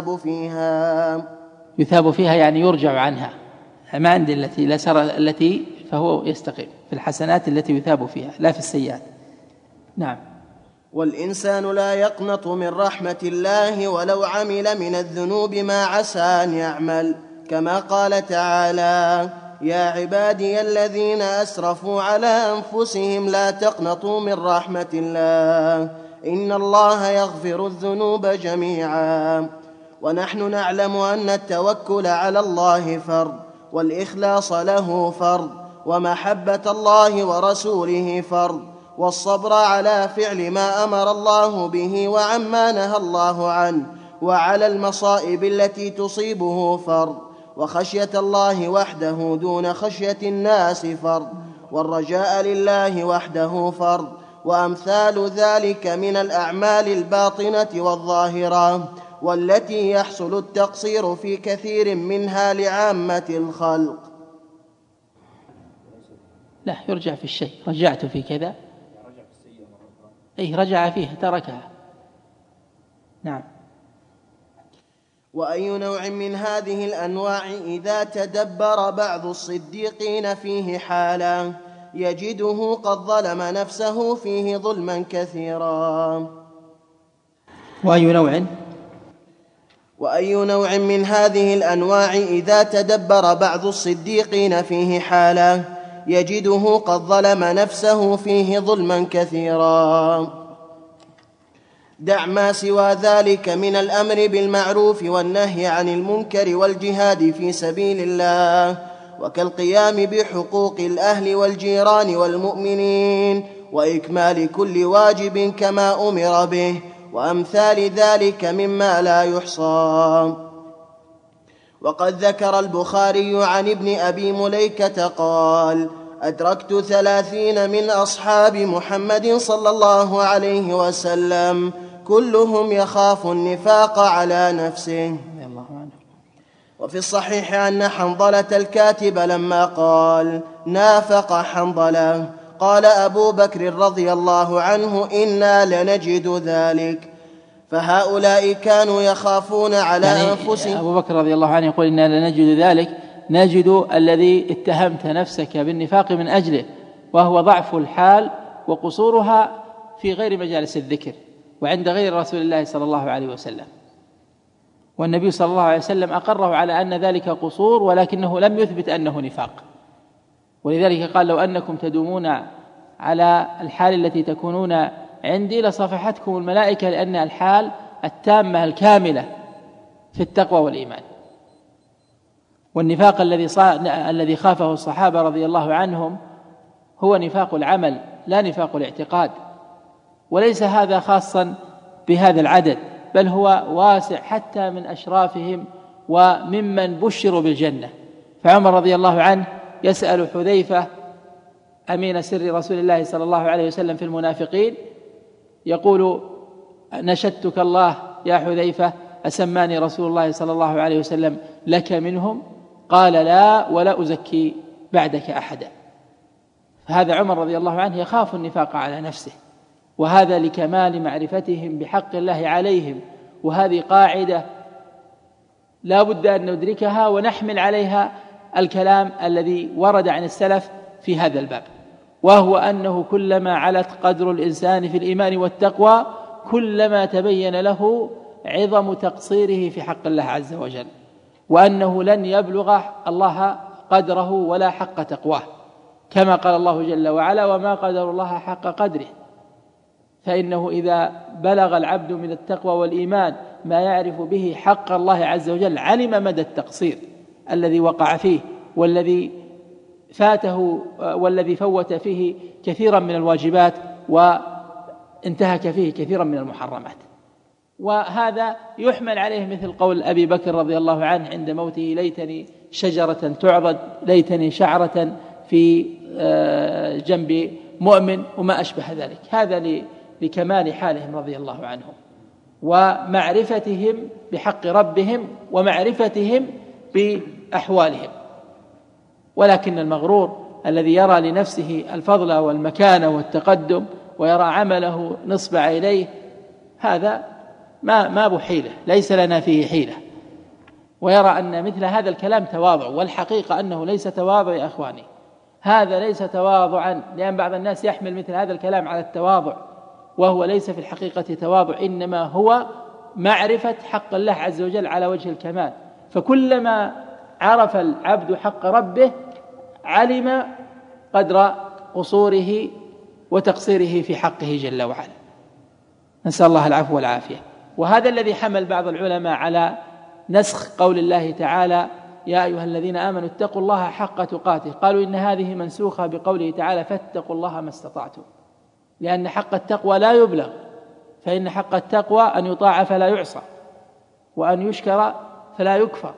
يثاب فيها يعني يرجع عنها، ما عند التي فهو يستقيم في الحسنات التي يثاب فيها لا في السيئات. نعم. والإنسان لا يقنط من رحمة الله ولو عمل من الذنوب ما عسى أن يعمل، كما قال تعالى: يا عبادي الذين أسرفوا على أنفسهم لا تقنطوا من رحمة الله إن الله يغفر الذنوب جميعا. ونحن نعلم أن التوكل على الله فرض، والإخلاص له فرض، ومحبة الله ورسوله فرض، والصبر على فعل ما أمر الله به وعما نهى الله عنه، وعلى المصائب التي تصيبه فرض، وخشية الله وحده دون خشية الناس فرض، والرجاء لله وحده فرض، وأمثال ذلك من الأعمال الباطنة والظاهرة، والتي يحصل التقصير في كثير منها لعامة الخلق. لا يرجع في الشيء، رجعت في كذا، رجع فيها تركها. نعم. وأي نوع من هذه الأنواع إذا تدبر بعض الصديقين فيه حالا يجده قد ظلم نفسه فيه ظلما كثيرا. وأي نوع من هذه الأنواع إذا تدبر بعض الصديقين فيه حالا يجده قد ظلم نفسه فيه ظلما كثيرا. دع ما سوى ذلك من الأمر بالمعروف والنهي عن المنكر والجهاد في سبيل الله، وكالقيام بحقوق الأهل والجيران والمؤمنين، وإكمال كل واجب كما أمر به، وأمثال ذلك مما لا يحصى. وقد ذكر البخاري عن ابن أبي مليكة قال: أدركت 30 من أصحاب محمد صلى الله عليه وسلم كلهم يخاف النفاق على نفسه. وفي الصحيح أن حنظلة الكاتب لما قال نافق حنظلة قال أبو بكر رضي الله عنه: إنا لنجد ذلك. فهؤلاء كانوا يخافون على أنفسهم. أبو بكر رضي الله عنه يقول: إنا لنجد ذلك، نجد الذي اتهمت نفسك بالنفاق من أجله، وهو ضعف الحال وقصورها في غير مجالس الذكر وعند غير رسول الله صلى الله عليه وسلم. والنبي صلى الله عليه وسلم أقره على أن ذلك قصور، ولكنه لم يثبت أنه نفاق. ولذلك قال: لو أنكم تدومون على الحال التي تكونون عندي لصافحتكم الملائكة، لأن الحال التامة الكاملة في التقوى والإيمان. والنفاق الذي خافه الصحابة رضي الله عنهم هو نفاق العمل لا نفاق الاعتقاد، وليس هذا خاصا بهذا العدد، بل هو واسع حتى من أشرافهم وممن بشروا بالجنة. فعمر رضي الله عنه يسأل حذيفة أمين سر رسول الله صلى الله عليه وسلم في المنافقين، يقول: نشدتك الله يا حذيفة أسماني رسول الله صلى الله عليه وسلم لك منهم؟ قال لا، ولا أزكي بعدك أحدا. هذا عمر رضي الله عنه يخاف النفاق على نفسه، وهذا لكمال معرفتهم بحق الله عليهم. وهذه قاعدة لا بد أن ندركها ونحمل عليها الكلام الذي ورد عن السلف في هذا الباب، وهو أنه كلما علت قدر الإنسان في الإيمان والتقوى كلما تبين له عظم تقصيره في حق الله عز وجل، وأنه لن يبلغ الله قدره ولا حق تقواه، كما قال الله جل وعلا: وما قدر الله حق قدره. فإنه إذا بلغ العبد من التقوى والإيمان ما يعرف به حق الله عز وجل علم مدى التقصير الذي وقع فيه، والذي فاته والذي فوت فيه كثيرا من الواجبات وانتهك فيه كثيرا من المحرمات. وهذا يحمل عليه مثل قول أبي بكر رضي الله عنه عند موته: ليتني شجرة تعضد، ليتني شعرة في جنب مؤمن، وما أشبه ذلك. هذا لكمال حالهم رضي الله عنهم ومعرفتهم بحق ربهم ومعرفتهم بأحوالهم. ولكن المغرور الذي يرى لنفسه الفضل والمكانة والتقدم ويرى عمله نصب إليه، هذا ما بحيلة، ليس لنا فيه حيلة، ويرى أن مثل هذا الكلام تواضع، والحقيقة أنه ليس تواضع يا أخواني، هذا ليس تواضعا، لأن بعض الناس يحمل مثل هذا الكلام على التواضع، وهو ليس في الحقيقة تواضع، إنما هو معرفة حق الله عز وجل على وجه الكمال. فكلما عرف العبد حق ربه علم قدر قصوره وتقصيره في حقه جل وعلا. نسأل الله العفو والعافية. وهذا الذي حمل بعض العلماء على نسخ قول الله تعالى: يا أيها الذين آمنوا اتقوا الله حق تقاته. قالوا إن هذه منسوخة بقوله تعالى: فاتقوا الله ما استطعتم، لأن حق التقوى لا يبلغ، فإن حق التقوى أن يطاع فلا يعصى، وأن يشكر فلا يكفر،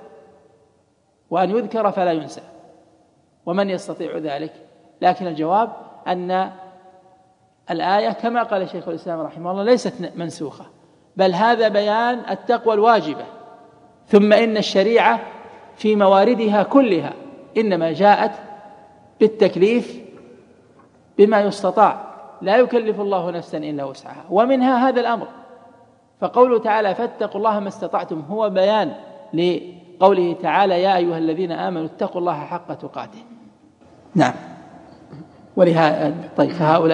وأن يذكر فلا ينسى، ومن يستطيع ذلك؟ لكن الجواب أن الآية كما قال شيخ الإسلام رحمه الله ليست منسوخة، بل هذا بيان التقوى الواجبة. ثم إن الشريعة في مواردها كلها إنما جاءت بالتكليف بما يستطاع، لا يكلف الله نفسا إلا وسعها، ومنها هذا الأمر. فقوله تعالى: فاتقوا الله ما استطعتم هو بيان لقوله تعالى: يا أيها الذين آمنوا اتقوا الله حق تقاته. نعم. ولهذا طيب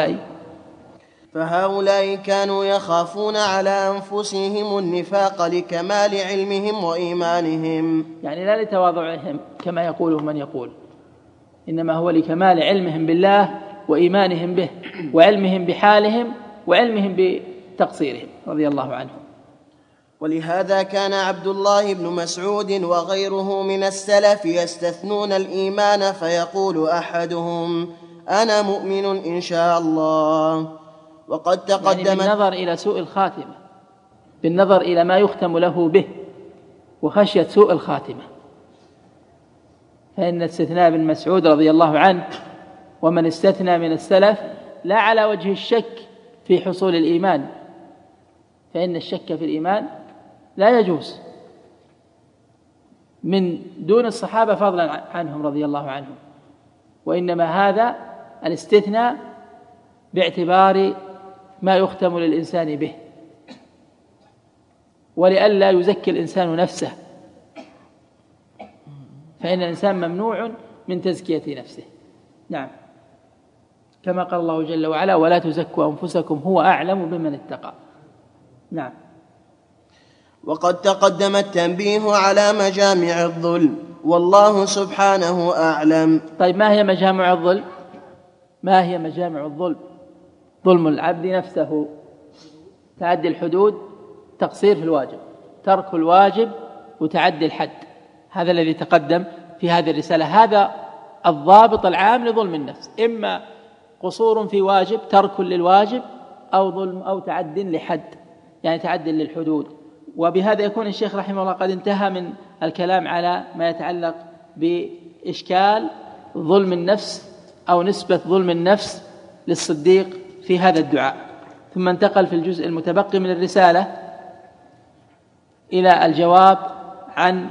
فهؤلاء كانوا يخافون على أنفسهم النفاق لكمال علمهم وإيمانهم، يعني لا لتواضعهم كما يقوله من يقول، إنما هو لكمال علمهم بالله وإيمانهم به وعلمهم بحالهم وعلمهم بتقصيرهم رضي الله عنهم. ولهذا كان عبد الله بن مسعود وغيره من السلف يستثنون الإيمان، فيقول أحدهم: أنا مؤمن إن شاء الله. وقد تقدم يعني بالنظر إلى سوء الخاتمة، بالنظر إلى ما يختم له به وخشية سوء الخاتمة. فإن استثناء ابن مسعود رضي الله عنه ومن استثنى من السلف لا على وجه الشك في حصول الإيمان، فإن الشك في الإيمان لا يجوز من دون الصحابة فضلا عنهم رضي الله عنهم، وإنما هذا الاستثناء باعتبار ما يختم للإنسان به، ولئلا يزكي الإنسان نفسه، فإن الإنسان ممنوع من تزكية نفسه. نعم، كما قال الله جل وعلا: ولا تزكوا أنفسكم هو أعلم بمن اتقى. نعم. وقد تقدم التنبيه على مجامع الظلم، والله سبحانه أعلم. طيب، ما هي مجامع الظلم؟ ما هي مجامع الظلم؟ ظلم العبد نفسه، تعدي الحدود، تقصير في الواجب، ترك الواجب وتعدي الحد، هذا الذي تقدم في هذه الرسالة. هذا الضابط العام لظلم النفس، إما قصور في واجب، ترك للواجب، أو ظلم أو تعد لحد، يعني تعد للحدود. وبهذا يكون الشيخ رحمه الله قد انتهى من الكلام على ما يتعلق بإشكال ظلم النفس أو نسبة ظلم النفس للصديق في هذا الدعاء. ثم انتقل في الجزء المتبقي من الرسالة إلى الجواب عن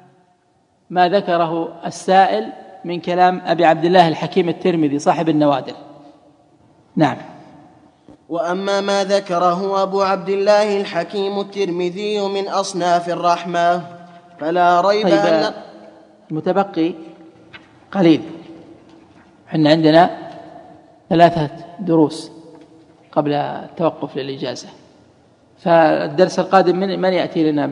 ما ذكره السائل من كلام أبي عبد الله الحكيم الترمذي صاحب النوادر. نعم. وأما ما ذكره أبو عبد الله الحكيم الترمذي من أصناف الرحمة فلا ريب أن المتبقي قليل. حنا عندنا 3 دروس قبل التوقف للإجازة، فالدرس القادم من يأتي لنا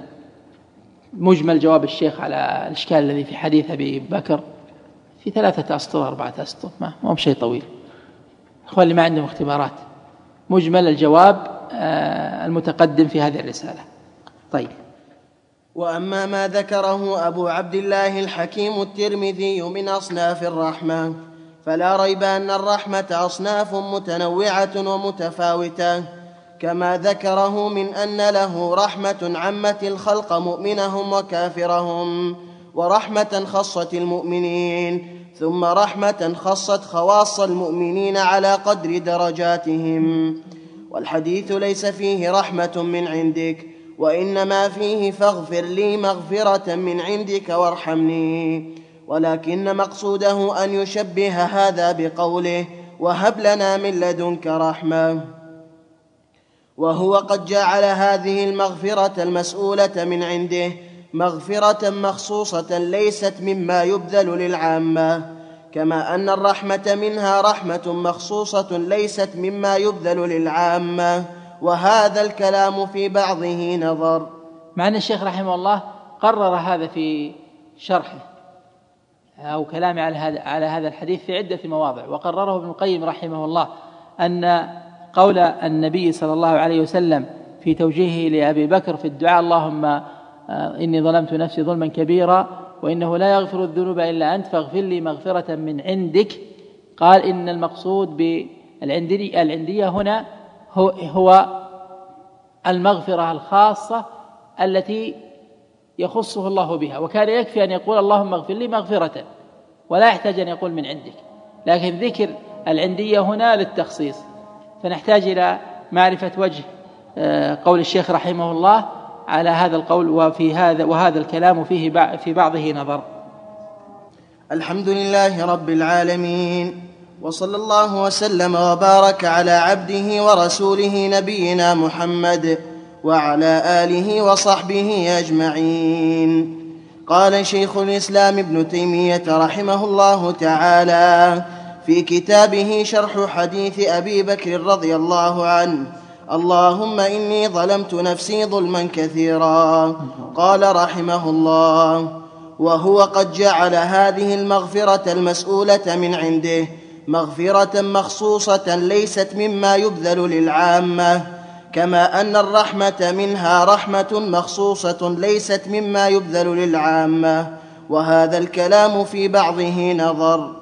بالمجمل جواب الشيخ على الإشكال الذي في حديث أبي بكر في 3 أسطر 4 أسطر، ما هو شيء طويل. أخوان اللي ما عندهم اختبارات، مجمل الجواب المتقدم في هذه الرسالة. طيب. وأما ما ذكره أبو عبد الله الحكيم الترمذي من أصناف الرحمة فلا ريب أن الرحمة أصناف متنوعة ومتفاوتة، كما ذكره من أن له رحمة عمت الخلق مؤمنهم وكافرهم، ورحمة خصت المؤمنين، ثم رحمة خصت خواص المؤمنين على قدر درجاتهم. والحديث ليس فيه رحمة من عندك، وإنما فيه فاغفر لي مغفرة من عندك وارحمني، ولكن مقصوده أن يشبه هذا بقوله وهب لنا من لدنك رحمة، وهو قد جعل هذه المغفرة المسؤولة من عنده مغفرة مخصوصة ليست مما يبذل للعامة، كما أن الرحمة منها رحمة مخصوصة ليست مما يبذل للعامة، وهذا الكلام في بعضه نظر. مع أن الشيخ رحمه الله قرر هذا في شرحه أو كلامه على هذا الحديث في عدة مواضع، وقرره ابن القيم رحمه الله أن قول النبي صلى الله عليه وسلم في توجيهه لأبي بكر في الدعاء اللهم إني ظلمت نفسي ظلما كبيرا وإنه لا يغفر الذنوب إلا أنت فاغفر لي مغفرة من عندك، قال إن المقصود بالعندية هنا هو المغفرة الخاصة التي يخصه الله بها، وكان يكفي أن يقول اللهم اغفر لي مغفرة ولا يحتاج أن يقول من عندك، لكن ذكر العندية هنا للتخصيص، فنحتاج إلى معرفة وجه قول الشيخ رحمه الله على هذا القول وهذا الكلام فيه في بعضه نظر. الحمد لله رب العالمين، وصلى الله وسلم وبارك على عبده ورسوله نبينا محمد وعلى آله وصحبه أجمعين. قال شيخ الإسلام ابن تيمية رحمه الله تعالى في كتابه شرح حديث أبي بكر رضي الله عنه: اللهم إني ظلمت نفسي ظلما كثيرا. قال رحمه الله: وهو قد جعل هذه المغفرة المسؤولة من عنده مغفرة مخصوصة ليست مما يبذل للعامة، كما أن الرحمة منها رحمة مخصوصة ليست مما يبذل للعامة، وهذا الكلام في بعضه نظر.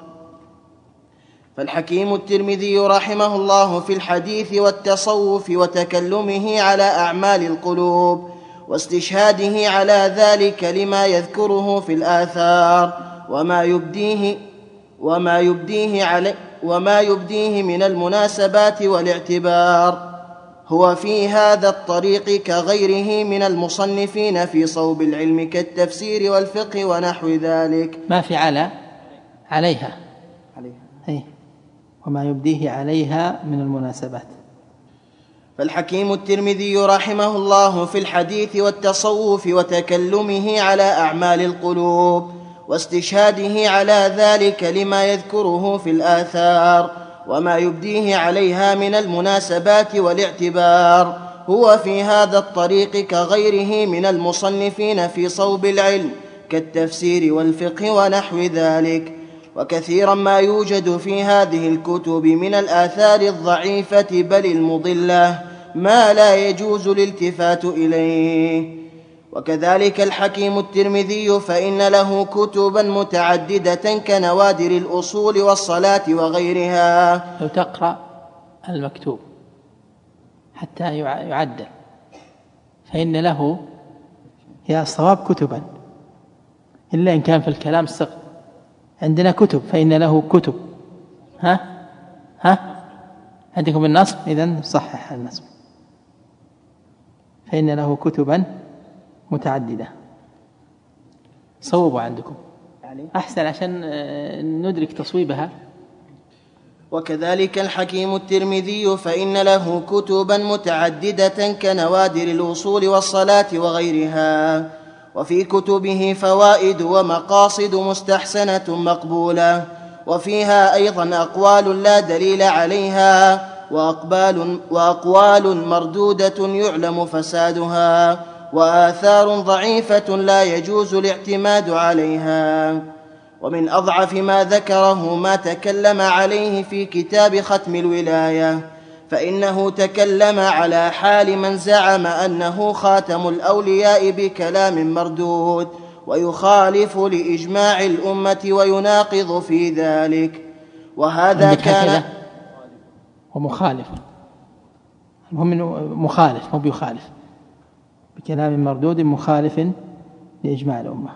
فالحكيم الترمذي رحمه الله في الحديث والتصوف وتكلمه على أعمال القلوب واستشهاده على ذلك لما يذكره في الآثار وما يبديه من المناسبات والاعتبار، هو في هذا الطريق كغيره من المصنفين في صوب العلم كالتفسير والفقه ونحو ذلك. ما في عليها أي وما يبديه عليها من المناسبات. فالحكيم الترمذي رحمه الله في الحديث والتصوف وتكلمه على أعمال القلوب واستشهاده على ذلك لما يذكره في الآثار وما يبديه عليها من المناسبات والاعتبار، هو في هذا الطريق كغيره من المصنفين في صوب العلم كالتفسير والفقه ونحو ذلك. وكثيرا ما يوجد في هذه الكتب من الآثار الضعيفة بل المضلة ما لا يجوز الالتفات إليه. وكذلك الحكيم الترمذي فإن له كتبا متعددة كنوادر الأصول والصلاة وغيرها. لو تقرأ المكتوب حتى يعدل فإن له هي الصواب كتبا، إلا إن كان في الكلام السقط. عندنا كتب فإن له كتب. عندكم النصب؟ إذن صحح النصب. فإن له كتبا متعددة. صوبوا عندكم أحسن عشان ندرك تصويبها. وكذلك الحكيم الترمذي فإن له كتبا متعددة كنوادر الوصول والصلاة وغيرها، وفي كتبه فوائد ومقاصد مستحسنة مقبولة، وفيها أيضا أقوال لا دليل عليها وأقوال مردودة يعلم فسادها، وآثار ضعيفة لا يجوز الاعتماد عليها. ومن أضعف ما ذكره ما تكلم عليه في كتاب ختم الولاية، فإنه تكلم على حال من زعم أنه خاتم الأولياء بكلام مردود ويخالف لإجماع الأمة ويناقض في ذلك، وهذا كان ومخالف. المهم أنه مخالف مو بيخالف بكلام مردود مخالف لإجماع الأمة.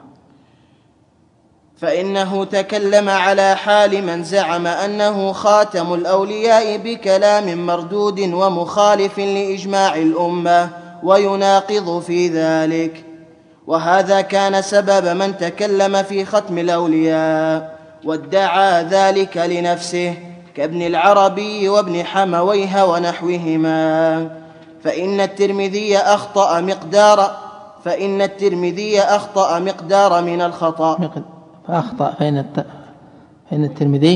فإنه تكلم على حال من زعم أنه خاتم الأولياء بكلام مردود ومخالف لإجماع الأمة ويناقض في ذلك، وهذا كان سبب من تكلم في ختم الأولياء وادعى ذلك لنفسه كابن العربي وابن حمويه ونحوهما. فإن الترمذي أخطأ مقدار من الخطأ. فأخطأ فإن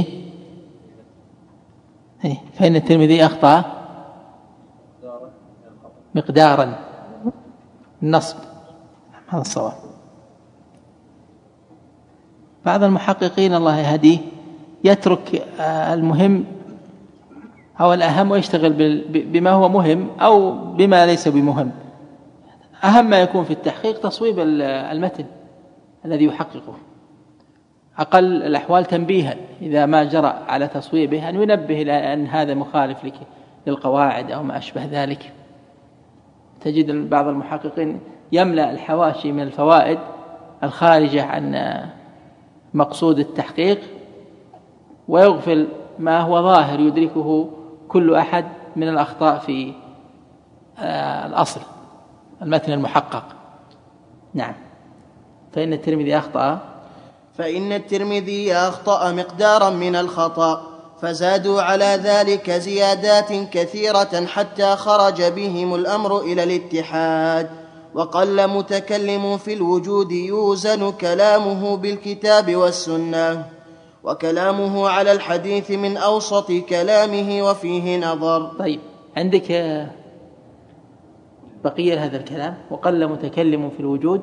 الترمذي أخطأ مقدارا النصب. هذا الصواب. بعض المحققين الله يهديه يترك المهم أو الأهم ويشتغل بما هو مهم أو بما ليس بمهم. أهم ما يكون في التحقيق تصويب المتن الذي يحققه، أقل الأحوال تنبيها إذا ما جرى على تصويبه أن ينبه إلى أن هذا مخالف للقواعد أو ما أشبه ذلك. تجد بعض المحققين يملأ الحواشي من الفوائد الخارجة عن مقصود التحقيق ويغفل ما هو ظاهر يدركه كل أحد من الأخطاء في الأصل المتن المحقق. نعم. فإن الترمذي أخطأ مقدارا من الخطأ، فزادوا على ذلك زيادات كثيرة حتى خرج بهم الأمر إلى الاتحاد. وقل متكلم في الوجود يوزن كلامه بالكتاب والسنة، وكلامه على الحديث من أوسط كلامه وفيه نظر. طيب، عندك بقية هذا الكلام وقل متكلم في الوجود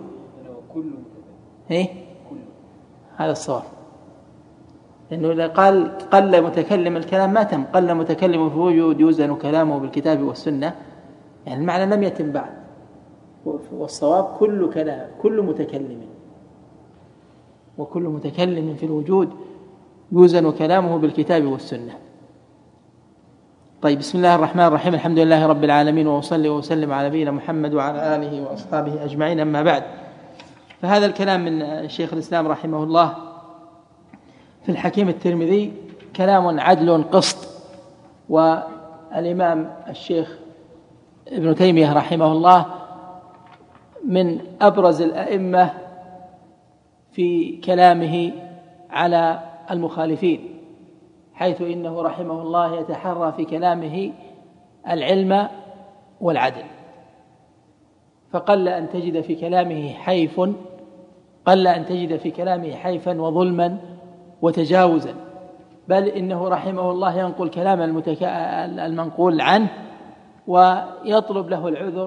هذا الصواب، لأنه إذا قل متكلم الكلام ما تم. قل متكلم في الوجود يوزن كلامه بالكتاب والسنة، يعني المعنى لم يتم بعد. والصواب كل كلام وكل متكلم في الوجود يوزن كلامه بالكتاب والسنة. طيب، بسم الله الرحمن الرحيم. الحمد لله رب العالمين، وأصلي وأسلم على نبينا محمد وعلى آله وأصحابه أجمعين، أما بعد. فهذا الكلام من شيخ الإسلام رحمه الله في الحكيم الترمذي كلام عدل قسط. والإمام الشيخ ابن تيمية رحمه الله من أبرز الأئمة في كلامه على المخالفين، حيث إنه رحمه الله يتحرى في كلامه العلم والعدل، فقل أن تجد في كلامه حيفا وظلما وتجاوزا، بل إنه رحمه الله ينقل كلام المنقول عنه ويطلب له العذر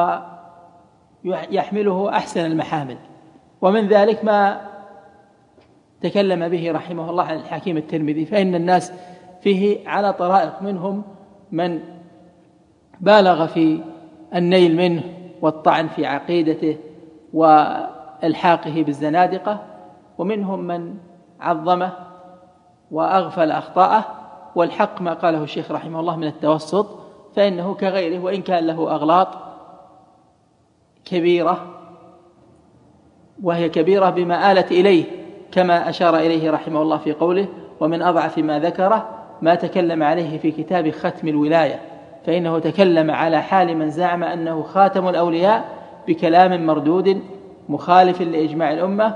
ويحمله أحسن المحامل. ومن ذلك ما تكلم به رحمه الله عن الحكيم الترمذي، فإن الناس فيه على طرائق، منهم من بالغ في النيل منه والطعن في عقيدته والحاقه بالزنادقة، ومنهم من عظمه وأغفل أخطاءه. والحق ما قاله الشيخ رحمه الله من التوسط، فإنه كغيره وإن كان له أغلاط كبيرة، وهي كبيرة بما آلت إليه، كما أشار إليه رحمه الله في قوله: ومن أضعف ما ذكره ما تكلم عليه في كتاب ختم الولاية، فإنه تكلم على حال من زعم أنه خاتم الأولياء بكلام مردود مخالف لإجماع الأمة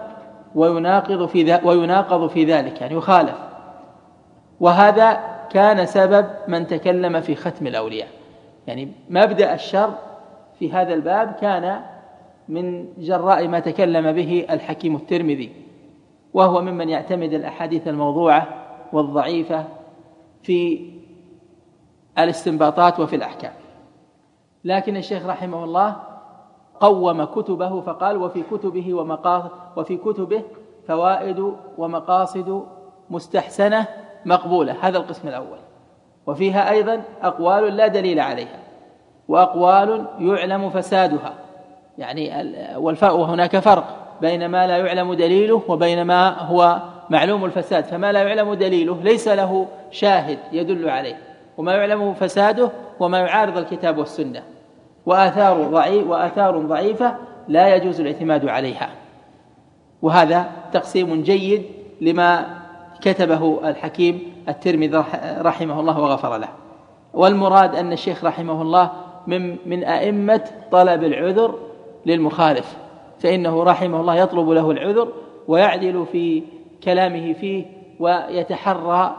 ويناقض في ذلك، يعني يخالف. وهذا كان سبب من تكلم في ختم الأولياء، يعني مبدأ الشر في هذا الباب كان من جراء ما تكلم به الحكيم الترمذي، وهو ممن يعتمد الأحاديث الموضوعة والضعيفة في الاستنباطات وفي الأحكام. لكن الشيخ رحمه الله قوم كتبه فقال: وفي كتبه فوائد ومقاصد مستحسنة مقبولة. هذا القسم الأول. وفيها أيضا أقوال لا دليل عليها، وأقوال يعلم فسادها، يعني وهناك فرق بين ما لا يعلم دليله وبين ما هو معلوم الفساد. فما لا يعلم دليله ليس له شاهد يدل عليه، وما يعلم فساده وما يعارض الكتاب والسنة، وآثار ضعيفة لا يجوز الاعتماد عليها. وهذا تقسيم جيد لما كتبه الحكيم الترمذي رحمه الله وغفر له. والمراد أن الشيخ رحمه الله من أئمة طلب العذر للمخالف، فإنه رحمه الله يطلب له العذر ويعدل في كلامه فيه، ويتحرى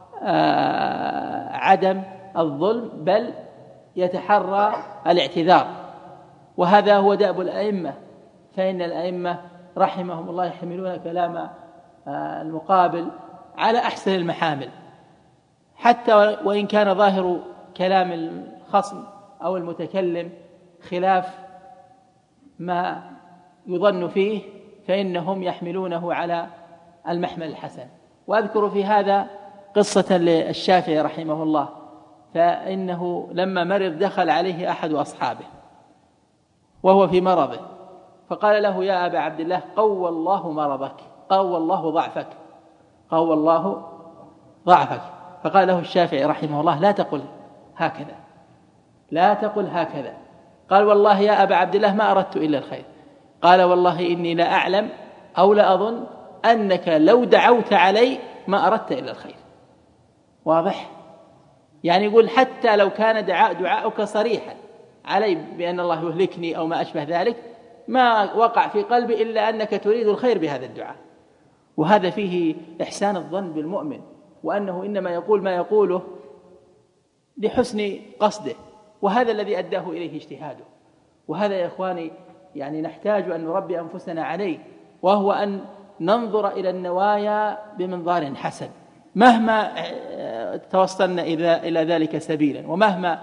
عدم الظلم، بل يتحرى الاعتذار. وهذا هو دأب الأئمة، فإن الأئمة رحمهم الله يحملون كلام المقابل على أحسن المحامل، حتى وإن كان ظاهر كلام الخصم أو المتكلم خلاف ما يظن فيه، فإنهم يحملونه على المحمل الحسن. وأذكر في هذا قصة للشافعي رحمه الله، فإنه لما مرض دخل عليه أحد أصحابه وهو في مرضه، فقال له: يا أبا عبد الله، قوى الله مرضك، قوى الله ضعفك، قوى الله ضعفك. فقال له الشافعي رحمه الله: لا تقل هكذا، لا تقل هكذا. قال: والله يا أبا عبد الله ما أردت إلا الخير. قال: والله إني لا أعلم أو لا أظن أنك لو دعوت علي ما أردت إلا الخير. واضح؟ يعني يقول حتى لو كان دعاؤك صريحا علي بأن الله يهلكني أو ما أشبه ذلك، ما وقع في قلبي إلا أنك تريد الخير بهذا الدعاء. وهذا فيه إحسان الظن بالمؤمن، وأنه إنما يقول ما يقوله لحسن قصده، وهذا الذي أداه إليه اجتهاده. وهذا يا إخواني يعني نحتاج أن نربي أنفسنا عليه، وهو أن ننظر إلى النوايا بمنظار حسن، مهما توصلنا إلى ذلك سبيلا، ومهما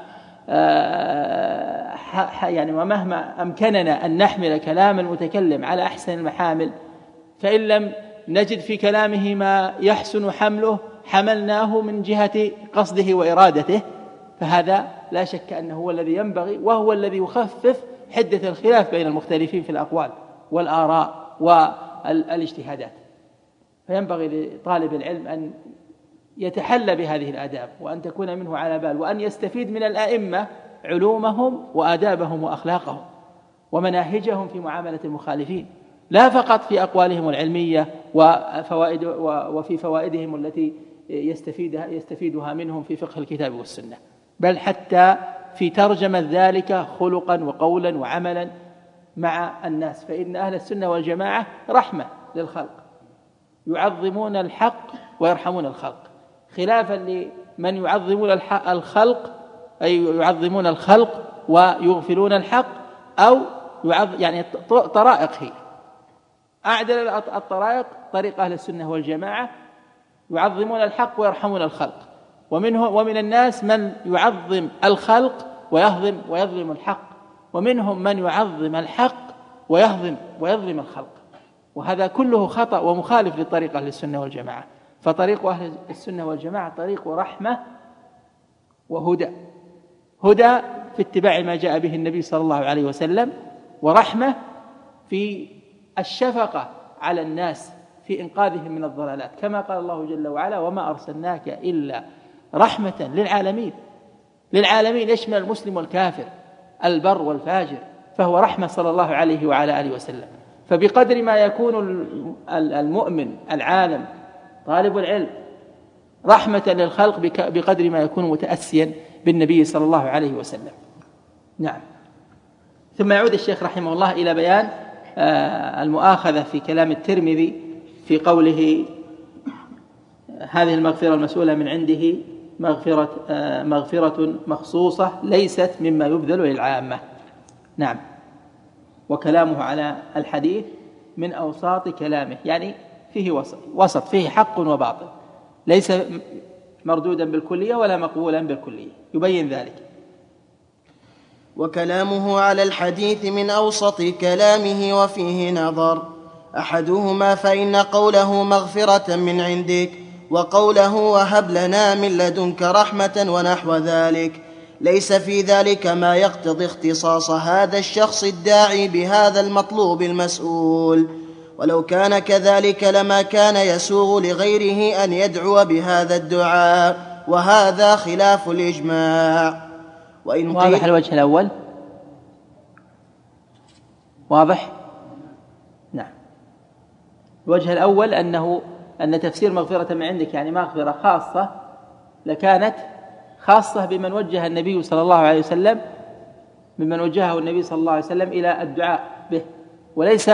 ومهما أمكننا أن نحمل كلام المتكلم على أحسن المحامل، فإن لم نجد في كلامه ما يحسن حمله حملناه من جهة قصده وإرادته، فهذا لا شك أنه هو الذي ينبغي، وهو الذي يخفف حدة الخلاف بين المختلفين في الأقوال والآراء والاجتهادات. فينبغي لطالب العلم أن يتحلى بهذه الآداب، وأن تكون منه على بال، وأن يستفيد من الآئمة علومهم وآدابهم وأخلاقهم ومناهجهم في معاملة المخالفين، لا فقط في أقوالهم العلمية وفي فوائدهم التي يستفيدها منهم في فقه الكتاب والسنة، بل حتى في ترجمة ذلك خلقا وقولا وعملا مع الناس. فإن أهل السنة والجماعة رحمة للخلق، يعظمون الحق ويرحمون الخلق، خلافا لمن يعظمون الخلق، أي يعظمون الخلق ويغفلون الحق، أو يعني طرائق هي أعدل الطرائق طريق أهل السنة والجماعة، يعظمون الحق ويرحمون الخلق. ومن الناس من يعظم الخلق ويظلم الحق، ومنهم من يعظم الحق ويظلم الخلق. وهذا كله خطأ ومخالف لطريق أهل السنة والجماعة. فطريق أهل السنة والجماعة طريق رحمة وهدى، هدى في اتباع ما جاء به النبي صلى الله عليه وسلم، ورحمة في الشفقة على الناس في إنقاذهم من الضلالات، كما قال الله جل وعلا: وما أرسلناك إلا رحمة للعالمين، يشمل المسلم والكافر، البر والفاجر، فهو رحمة صلى الله عليه وعلى آله وسلم. فبقدر ما يكون المؤمن العالم طالب العلم رحمة للخلق، بقدر ما يكون متأسيا بالنبي صلى الله عليه وسلم. نعم. ثم يعود الشيخ رحمه الله إلى بيان المؤاخذة في كلام الترمذي في قوله هذه المغفرة المسؤولة من عنده مغفرة مخصوصة ليست مما يبذل للعامة. نعم. وكلامه على الحديث من أوساط كلامه، يعني فيه وسط، فيه حق وباطل، ليس مردودا بالكلية ولا مقبولا بالكلية، يبين ذلك. وكلامه على الحديث من أوسط كلامه وفيه نظر: أحدهما فإن قوله مغفرة من عندك وقوله وهب لنا من لدنك رحمة ونحو ذلك ليس في ذلك ما يقتضي اختصاص هذا الشخص الداعي بهذا المطلوب المسؤول، ولو كان كذلك لما كان يسوغ لغيره أن يدعو بهذا الدعاء، وهذا خلاف الإجماع. واضح الوجه الأول؟ واضح؟ نعم. الوجه الأول أن تفسير مغفرة من عندك يعني مغفرة خاصة لكانت خاصة بمن وجه النبي صلى الله عليه وسلم، ممن وجهه النبي صلى الله عليه وسلم إلى الدعاء به، وليس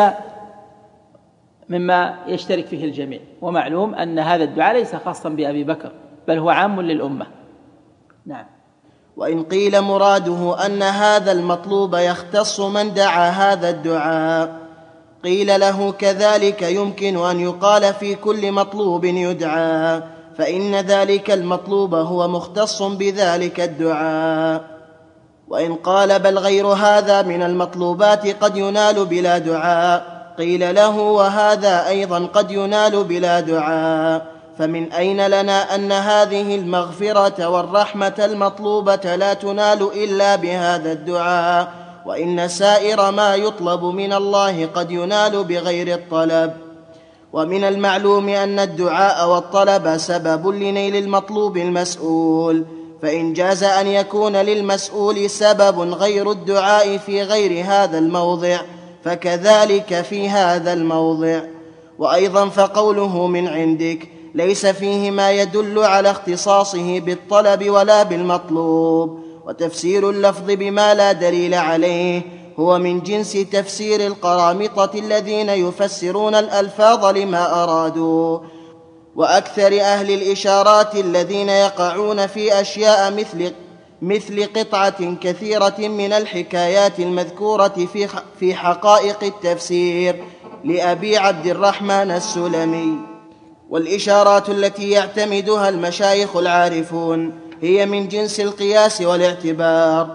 مما يشترك فيه الجميع. ومعلوم أن هذا الدعاء ليس خاصا بأبي بكر بل هو عام للأمة. نعم. وإن قيل مراده أن هذا المطلوب يختص من دعا هذا الدعاء قيل له كذلك يمكن أن يقال في كل مطلوب يدعى، فإن ذلك المطلوب هو مختص بذلك الدعاء. وإن قال بل غير هذا من المطلوبات قد ينال بلا دعاء قيل له وهذا أيضا قد ينال بلا دعاء، فمن أين لنا أن هذه المغفرة والرحمة المطلوبة لا تنال إلا بهذا الدعاء، وإن سائر ما يطلب من الله قد ينال بغير الطلب. ومن المعلوم أن الدعاء والطلب سبب لنيل المطلوب المسؤول، فإن جاز أن يكون للمسؤول سبب غير الدعاء في غير هذا الموضع فكذلك في هذا الموضع. وأيضا فقوله من عندك ليس فيه ما يدل على اختصاصه بالطلب ولا بالمطلوب، وتفسير اللفظ بما لا دليل عليه هو من جنس تفسير القرامطة الذين يفسرون الألفاظ لما أرادوا، وأكثر أهل الإشارات الذين يقعون في أشياء مثل قطعة كثيرة من الحكايات المذكورة في حقائق التفسير لأبي عبد الرحمن السلمي. والإشارات التي يعتمدها المشايخ العارفون هي من جنس القياس والاعتبار،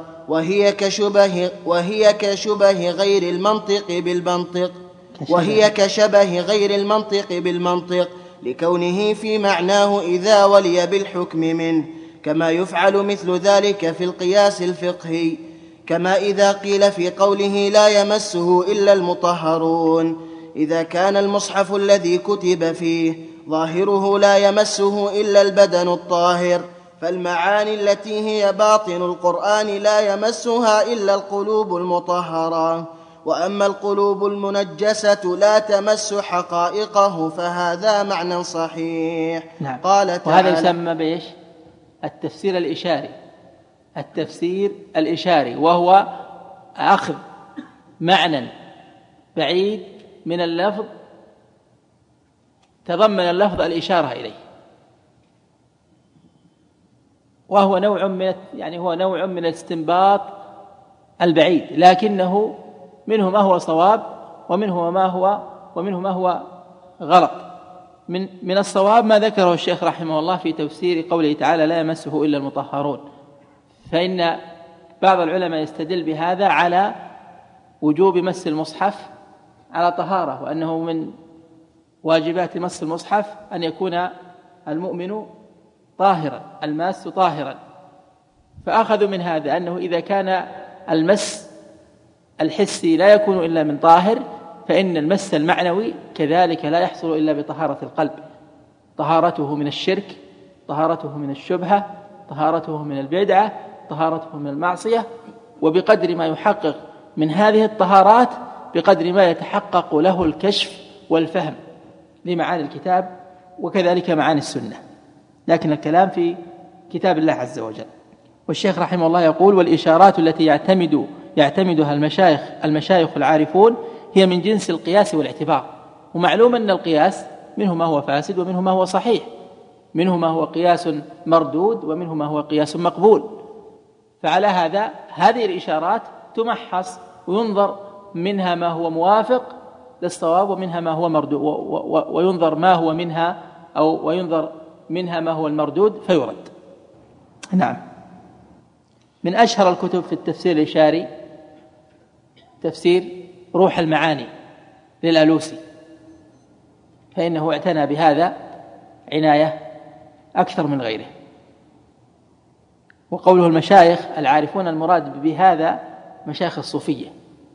وهي كشبه غير المنطق بالمنطق لكونه في معناه إذا ولي بالحكم منه، كما يفعل مثل ذلك في القياس الفقهي، كما إذا قيل في قوله لا يمسه إلا المطهرون إذا كان المصحف الذي كتب فيه ظاهره لا يمسه إلا البدن الطاهر، فالمعاني التي هي باطن القرآن لا يمسها إلا القلوب المطهرة، وأما القلوب المنجسة لا تمس حقائقه، فهذا معنى صحيح. نعم. قال تعالى: وهذا يسمى بإيش؟ التفسير الإشاري، وهو أخذ معنى بعيد من اللفظ تضمن اللفظ الإشارة إليه، وهو نوع من الاستنباط البعيد، لكنه منه ما هو صواب ومنه ما هو غلط. من الصواب ما ذكره الشيخ رحمه الله في تفسير قوله تعالى لا يمسه إلا المطهرون، فإن بعض العلماء يستدل بهذا على وجوب مس المصحف على طهارة، وأنه من واجبات مس المصحف أن يكون المؤمن طاهرا، الماس طاهرا، فأخذوا من هذا أنه إذا كان المس الحسي لا يكون إلا من طاهر، فإن المس المعنوي كذلك لا يحصل إلا بطهارة القلب، طهارته من الشرك، طهارته من الشبهة، طهارته من البدعة، طهارته من المعصية، وبقدر ما يحقق من هذه الطهارات بقدر ما يتحقق له الكشف والفهم لمعاني الكتاب وكذلك معاني السنة، لكن الكلام في كتاب الله عز وجل. والشيخ رحمه الله يقول: والإشارات التي يعتمد يعتمدها المشايخ العارفون هي من جنس القياس والاعتبار. ومعلوم أن القياس منه ما هو فاسد ومنه ما هو صحيح، منه ما هو قياس مردود ومنه ما هو قياس مقبول. فعلى هذا هذه الإشارات تمحص وينظر منها ما هو موافق للصواب ومنها ما هو مردود، وينظر ما هو منها وينظر منها ما هو المردود فيرد. نعم. من أشهر الكتب في التفسير الإشاري تفسير روح المعاني للألوسي، فإنه اعتنى بهذا عناية أكثر من غيره. وقوله المشايخ العارفون المراد بهذا مشايخ الصوفية،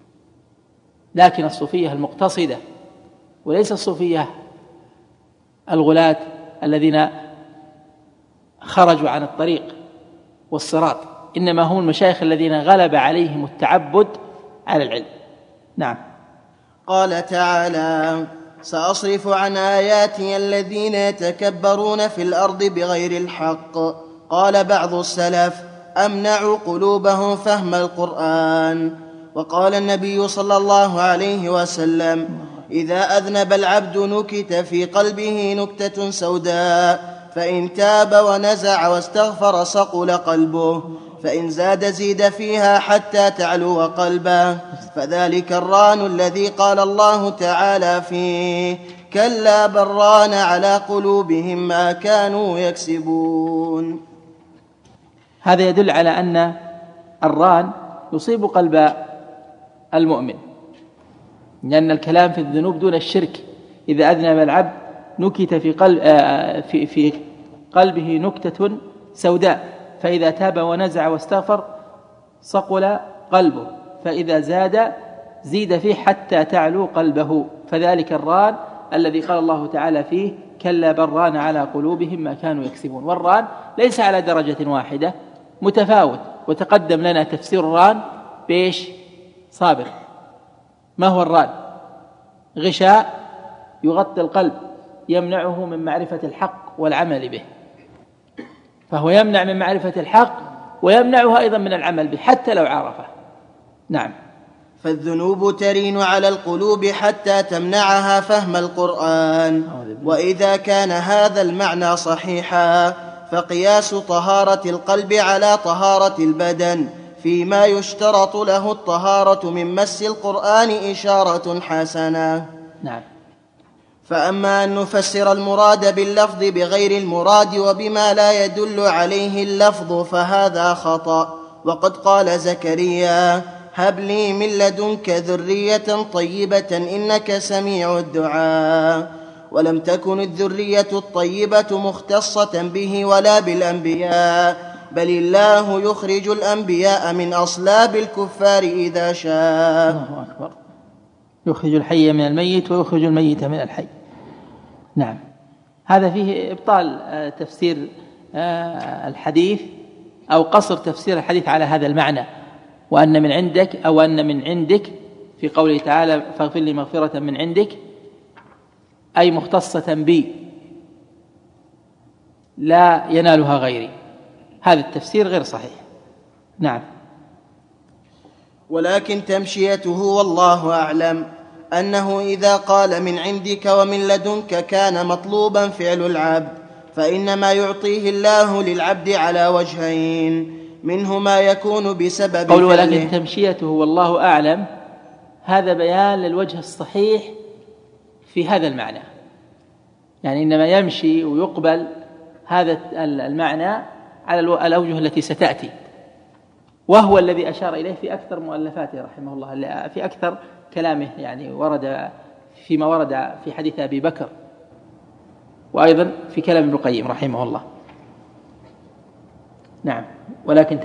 لكن الصوفية المقتصدة، وليس الصوفية الغلاة الذين خرجوا عن الطريق والصراط، إنما هم المشايخ الذين غلب عليهم التعبد على العلم. نعم. قال تعالى: سأصرف عن آياتي الذين يتكبرون في الأرض بغير الحق. قال بعض السلف: أمنعوا قلوبهم فهم القرآن. وقال النبي صلى الله عليه وسلم: إذا أذنب العبد نكت في قلبه نكتة سوداء، فإن تاب ونزع واستغفر صقل قلبه، فإن زاد زيد فيها حتى تعلو قلبه، فذلك الران الذي قال الله تعالى فيه: كلا بل ران على قلوبهم ما كانوا يكسبون. هذا يدل على أن الران يصيب قلب المؤمن، لأن الكلام في الذنوب دون الشرك. إذا أذنب العبد نكت في قلبه نكتة سوداء، فإذا تاب ونزع واستغفر صقل قلبه، فإذا زاد زيد فيه حتى تعلو قلبه، فذلك الران الذي قال الله تعالى فيه: كلا بل ران على قلوبهم ما كانوا يكسبون. والران ليس على درجة واحدة، متفاوت. وتقدم لنا تفسير الران بإيش؟ صابر. ما هو الران؟ غشاء يغطي القلب يمنعه من معرفة الحق والعمل به، فهو يمنع من معرفة الحق ويمنعها أيضا من العمل به حتى لو عرفه. نعم. فالذنوب ترين على القلوب حتى تمنعها فهم القرآن. وإذا كان هذا المعنى صحيحا، فقياس طهارة القلب على طهارة البدن فيما يشترط له الطهارة من مس القرآن إشارة حسنة. نعم. فأما أن نفسر المراد باللفظ بغير المراد وبما لا يدل عليه اللفظ فهذا خطأ. وقد قال زكريا: هب لي من لدنك ذرية طيبة إنك سميع الدعاء. ولم تكن الذرية الطيبة مختصة به ولا بالأنبياء، بل الله يخرج الأنبياء من أصلاب الكفار إذا شاء. الله أكبر. يخرج الحي من الميت ويخرج الميت من الحي. نعم. هذا فيه إبطال تفسير الحديث أو قصر تفسير الحديث على هذا المعنى، وأن من عندك أو أن من عندك في قوله تعالى: فاغفر لي مغفرة من عندك، أي مختصة بي لا ينالها غيري. هذا التفسير غير صحيح. نعم. ولكن تمشيته والله أعلم أنه إذا قال من عندك ومن لدنك كان مطلوبا فعل العبد، فإنما يعطيه الله للعبد على وجهين، منه ما يكون بسبب قول ولكن تمشيته والله أعلم، هذا بيان للوجه الصحيح في هذا المعنى، يعني إنما يمشي ويقبل هذا المعنى على الأوجه التي ستأتي، وهو الذي أشار إليه في أكثر مؤلفاته رحمه الله، في أكثر كلامه، يعني ورد فيما ورد في حديث أبي بكر، وأيضا في كلام ابن القيم رحمه الله. نعم. ولكن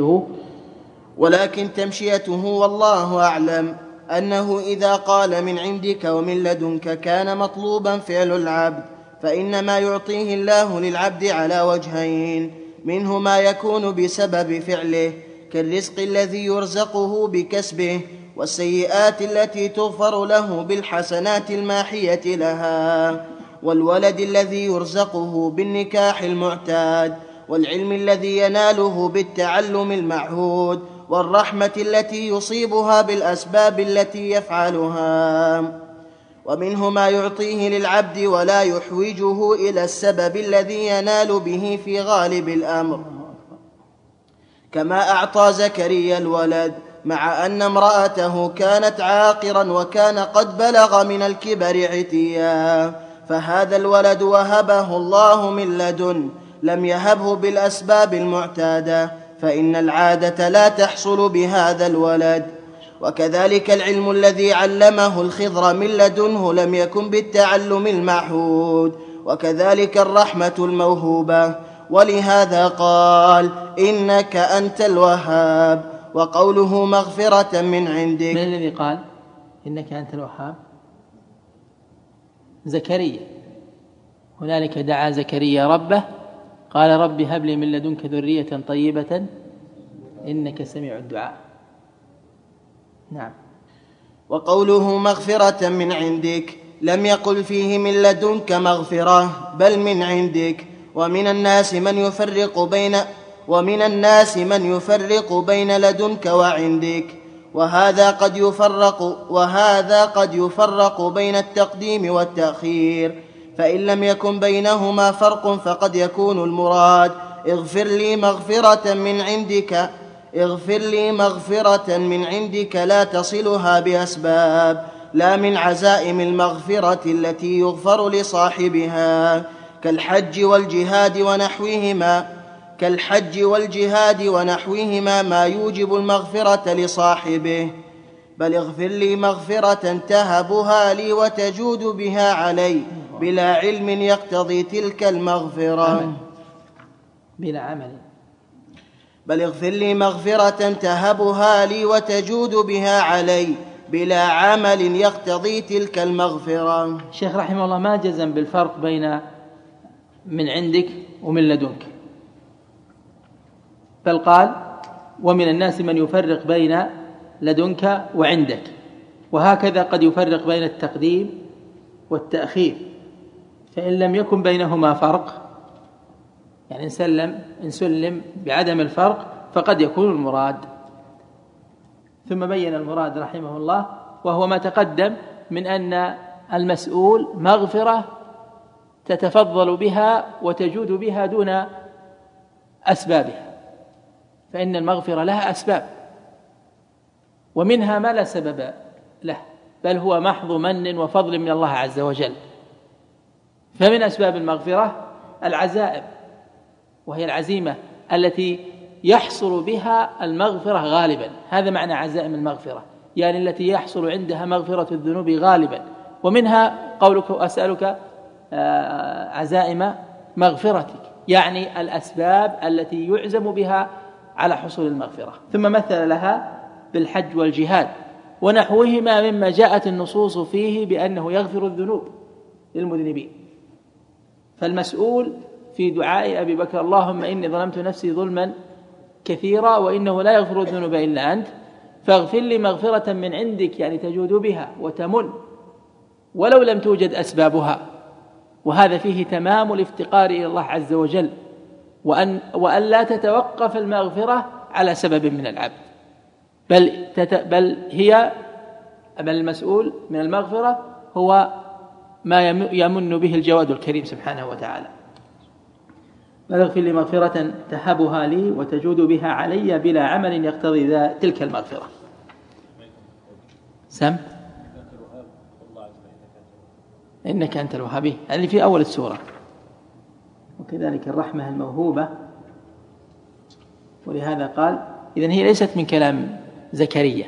تمشيته والله أعلم أنه إذا قال من عندك ومن لدنك كان مطلوبا فعل العبد، فإنما يعطيه الله للعبد على وجهين، منه ما يكون بسبب فعله كالرزق الذي يرزقه بكسبه، والسيئات التي تغفر له بالحسنات الماحية لها، والولد الذي يرزقه بالنكاح المعتاد، والعلم الذي يناله بالتعلم المعهود، والرحمة التي يصيبها بالأسباب التي يفعلها. ومنه ما يعطيه للعبد ولا يحوجه إلى السبب الذي ينال به في غالب الأمر، كما أعطى زكريا الولد مع أن امرأته كانت عاقرا وكان قد بلغ من الكبر عتيا، فهذا الولد وهبه الله من لدن، لم يهبه بالأسباب المعتادة، فإن العادة لا تحصل بهذا الولد. وكذلك العلم الذي علمه الخضر من لدنه لم يكن بالتعلم المعهود، وكذلك الرحمة الموهوبة. ولهذا قال إنك أنت الوهاب. وقوله مغفرة من عندك، من الذي قال إنك أنت الوهاب؟ زكريا. هنالك دعا زكريا ربه قال رب هب لي من لدنك ذرية طيبة إنك سميع الدعاء. نعم. وقوله مغفرة من عندك لم يقل فيه من لدنك مغفرة بل من عندك. ومن الناس من يفرق بين لدنك وعندك، وهذا قد يفرق بين التقديم والتأخير، فإن لم يكن بينهما فرق فقد يكون المراد اغفر لي مغفرة من عندك لا تصلها بأسباب، لا من عزائم المغفرة التي يغفر لصاحبها كالحج والجهاد ونحوهما ما يوجب المغفرة لصاحبه، بل اغفر لي مغفرة تهبها لي وتجود بها علي بلا علم يقتضي تلك المغفرة. بل اغفر لي مغفرة تهبها لي وتجود بها علي بلا عمل يقتضي تلك المغفرة. الشيخ رحمه الله ما جزم بالفرق بين من عندك ومن لدنك، بل قال ومن الناس من يفرق بين لدنك وعندك، وهكذا قد يفرق بين التقديم والتأخير، فإن لم يكن بينهما فرق، يعني إن سلم بعدم الفرق فقد يكون المراد. ثم بين المراد رحمه الله وهو ما تقدم من أن المسؤول مغفرة تتفضل بها وتجود بها دون أسبابها، فإن المغفرة لها أسباب، ومنها ما لا سبب له، بل هو محض من وفضل من الله عز وجل. فمن أسباب المغفرة العزائم، وهي العزيمة التي يحصل بها المغفرة غالبا، هذا معنى عزائم المغفرة، يعني التي يحصل عندها مغفرة الذنوب غالبا. ومنها قولك أسألك عزائم مغفرتك، يعني الأسباب التي يعزم بها على حصول المغفرة. ثم مثل لها بالحج والجهاد ونحوهما مما جاءت النصوص فيه بأنه يغفر الذنوب للمذنبين. فالمسؤول في دعاء أبي بكر اللهم إني ظلمت نفسي ظلما كثيرا وإنه لا يغفر الذنوب إلا أنت فاغفر لي مغفرة من عندك، يعني تجود بها وتمن ولو لم توجد أسبابها. وهذا فيه تمام الافتقار إلى الله عز وجل، وأن لا تتوقف المغفرة على سبب من العبد، بل المسؤول من المغفرة هو ما يمن به الجواد الكريم سبحانه وتعالى. بل اغفر لي مغفرة تهبها لي وتجود بها علي بلا عمل يقتضي تلك المغفرة. سم إنك أنت الوهابي اللي في أول السورة. وكذلك الرحمة الموهوبة، ولهذا قال إذن هي ليست من كلام زكريا،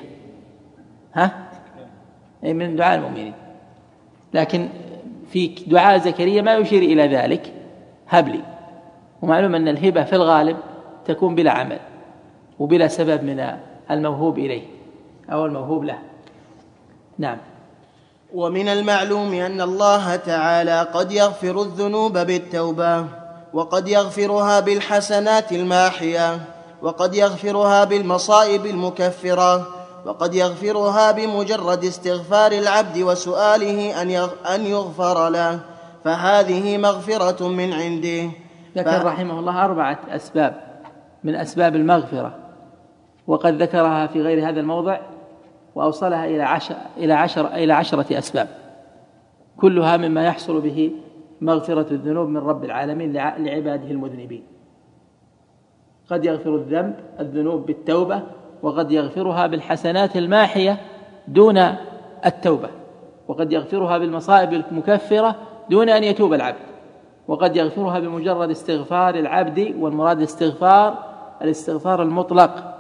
أي من دعاء المؤمنين، لكن في دعاء زكريا ما يشير إلى ذلك هب لي. ومعلوم أن الهبة في الغالب تكون بلا عمل وبلا سبب من الموهوب إليه أو الموهوب له. نعم. ومن المعلوم أن الله تعالى قد يغفر الذنوب بالتوبة، وقد يغفرها بالحسنات الماحية، وقد يغفرها بالمصائب المكفرة، وقد يغفرها بمجرد استغفار العبد وسؤاله أن يغفر له، فهذه مغفرة من عنده. ذكر رحمه الله 4 أسباب من أسباب المغفرة، وقد ذكرها في غير هذا الموضع وأوصلها إلى 10 أسباب، كلها مما يحصل به مغفرة الذنوب من رب العالمين لعباده المذنبين. قد يغفر الذنوب بالتوبة، وقد يغفرها بالحسنات الماحية دون التوبة، وقد يغفرها بالمصائب المكفرة دون أن يتوب العبد، وقد يغفرها بمجرد استغفار العبد، والمراد الاستغفار المطلق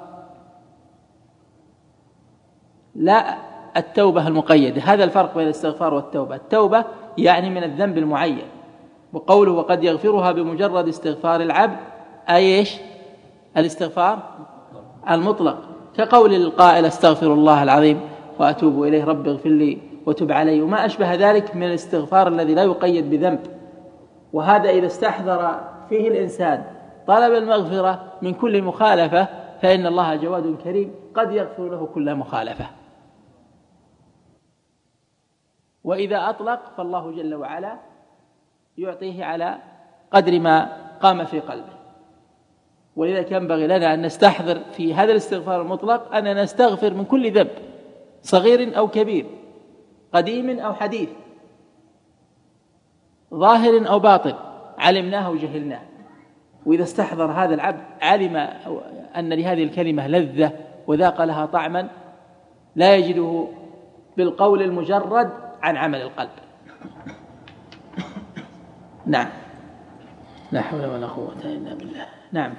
لا التوبة المقيدة. هذا الفرق بين الاستغفار والتوبة. التوبة يعني من الذنب المعين، وقوله وقد يغفرها بمجرد استغفار العبد أي إيش؟ الاستغفار المطلق، كقول القائل استغفر الله العظيم وأتوب إليه رب اغفر لي وتب علي، وما أشبه ذلك من الاستغفار الذي لا يقيد بذنب. وهذا إذا استحضر فيه الإنسان طلب المغفرة من كل مخالفة فإن الله جواد كريم قد يغفر له كل مخالفة. وإذا أطلق فالله جل وعلا يعطيه على قدر ما قام في قلبه. ولذلك ينبغي لنا أن نستحضر في هذا الاستغفار المطلق أننا نستغفر من كل ذنب صغير أو كبير، قديم أو حديث، ظاهر أو باطن، علمناه وجهلناه. وإذا استحضر هذا العبد علم أن لهذه الكلمة لذة وذاق لها طعما لا يجده بالقول المجرد عن عمل القلب. نعم، لا حول ولا قوة إلا بالله. نعم،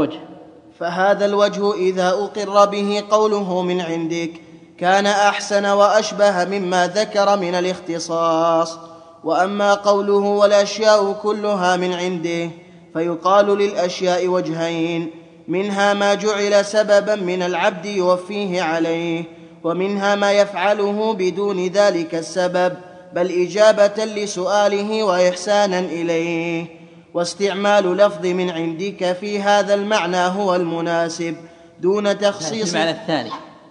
فهذا الوجه إذا أقر به قوله من عندك كان أحسن وأشبه مما ذكر من الاختصاص. وأما قوله والأشياء كلها من عنده فيقال للأشياء وجهين، منها ما جعل سببا من العبد يوفيه عليه، ومنها ما يفعله بدون ذلك السبب بل إجابة لسؤاله وإحسانا إليه. واستعمال لفظ من عندك في هذا المعنى هو المناسب دون تخصيص المعنى الثاني،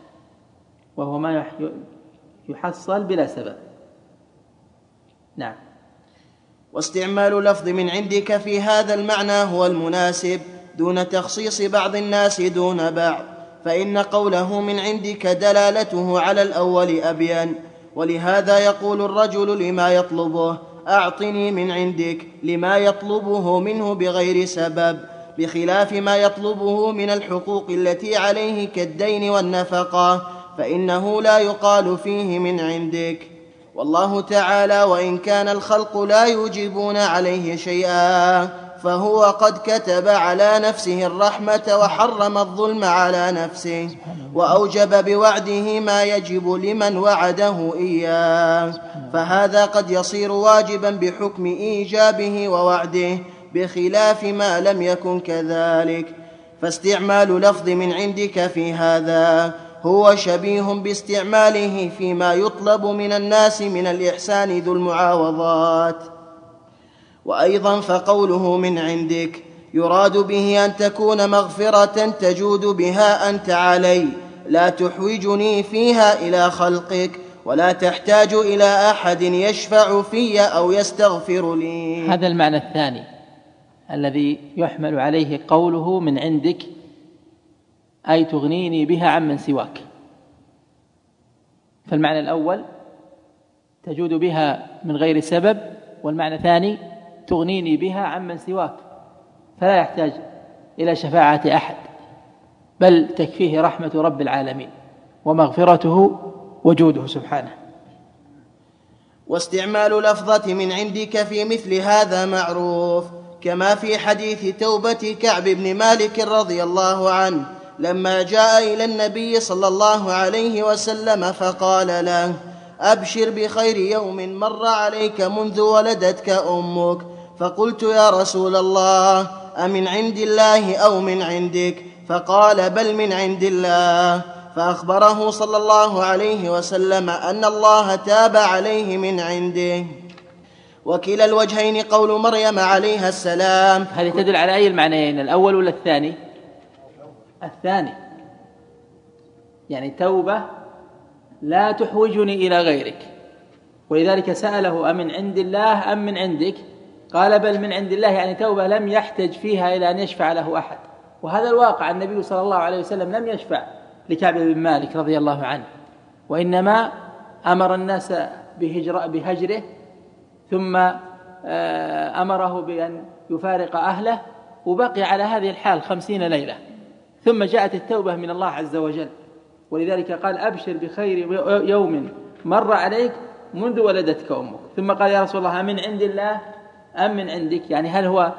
وهو ما يحصل بلا سبب. نعم. واستعمال لفظ من عندك في هذا المعنى هو المناسب دون تخصيص بعض الناس دون بعض، فإن قوله من عندك دلالته على الأول أبين. ولهذا يقول الرجل لما يطلبه أعطني من عندك لما يطلبه منه بغير سبب، بخلاف ما يطلبه من الحقوق التي عليه كالدين والنفقة فإنه لا يقال فيه من عندك. والله تعالى وإن كان الخلق لا يوجبون عليه شيئا فهو قد كتب على نفسه الرحمة وحرم الظلم على نفسه، وأوجب بوعده ما يجب لمن وعده إياه، فهذا قد يصير واجبا بحكم إيجابه ووعده بخلاف ما لم يكن كذلك. فاستعمال لفظ من عندك في هذا هو شبيه باستعماله فيما يطلب من الناس من الإحسان ذو المعاوضات. وأيضا فقوله من عندك يراد به أن تكون مغفرة تجود بها أنت علي، لا تحوجني فيها إلى خلقك ولا تحتاج إلى أحد يشفع في أو يستغفر لي. هذا المعنى الثاني الذي يحمل عليه قوله من عندك، أي تغنيني بها عمن سواك. فالمعنى الأول تجود بها من غير سبب، والمعنى الثاني تغنيني بها عمن سواك، فلا يحتاج إلى شفاعة أحد، بل تكفيه رحمة رب العالمين ومغفرته وجوده سبحانه. واستعمال لفظة من عندك في مثل هذا معروف، كما في حديث توبة كعب بن مالك رضي الله عنه لما جاء إلى النبي صلى الله عليه وسلم فقال له أبشر بخير يوم مر عليك منذ ولدتك أمك. فقلت يا رسول الله أمن عند الله أو من عندك؟ فقال بل من عند الله. فأخبره صلى الله عليه وسلم أن الله تاب عليه من عنده. وكلا الوجهين قول مريم عليها السلام. هذه تدل على أي المعنيين، الأول ولا الثاني؟ الثاني، يعني توبة لا تحوجني إلى غيرك، ولذلك سأله أمن عند الله أم من عندك؟ قال بل من عند الله، يعني توبة لم يحتج فيها إلى أن يشفع له أحد، وهذا الواقع. النبي صلى الله عليه وسلم لم يشفع لكعب بن مالك رضي الله عنه، وإنما أمر الناس بهجره، ثم أمره بأن يفارق أهله، وبقي على هذه الحال 50 ليلة، ثم جاءت التوبة من الله عز وجل. ولذلك قال: أبشر بخير يوم مر عليك منذ ولدتك أمك. ثم قال: يا رسول الله، أمن عند الله أم من عندك؟ يعني هل هو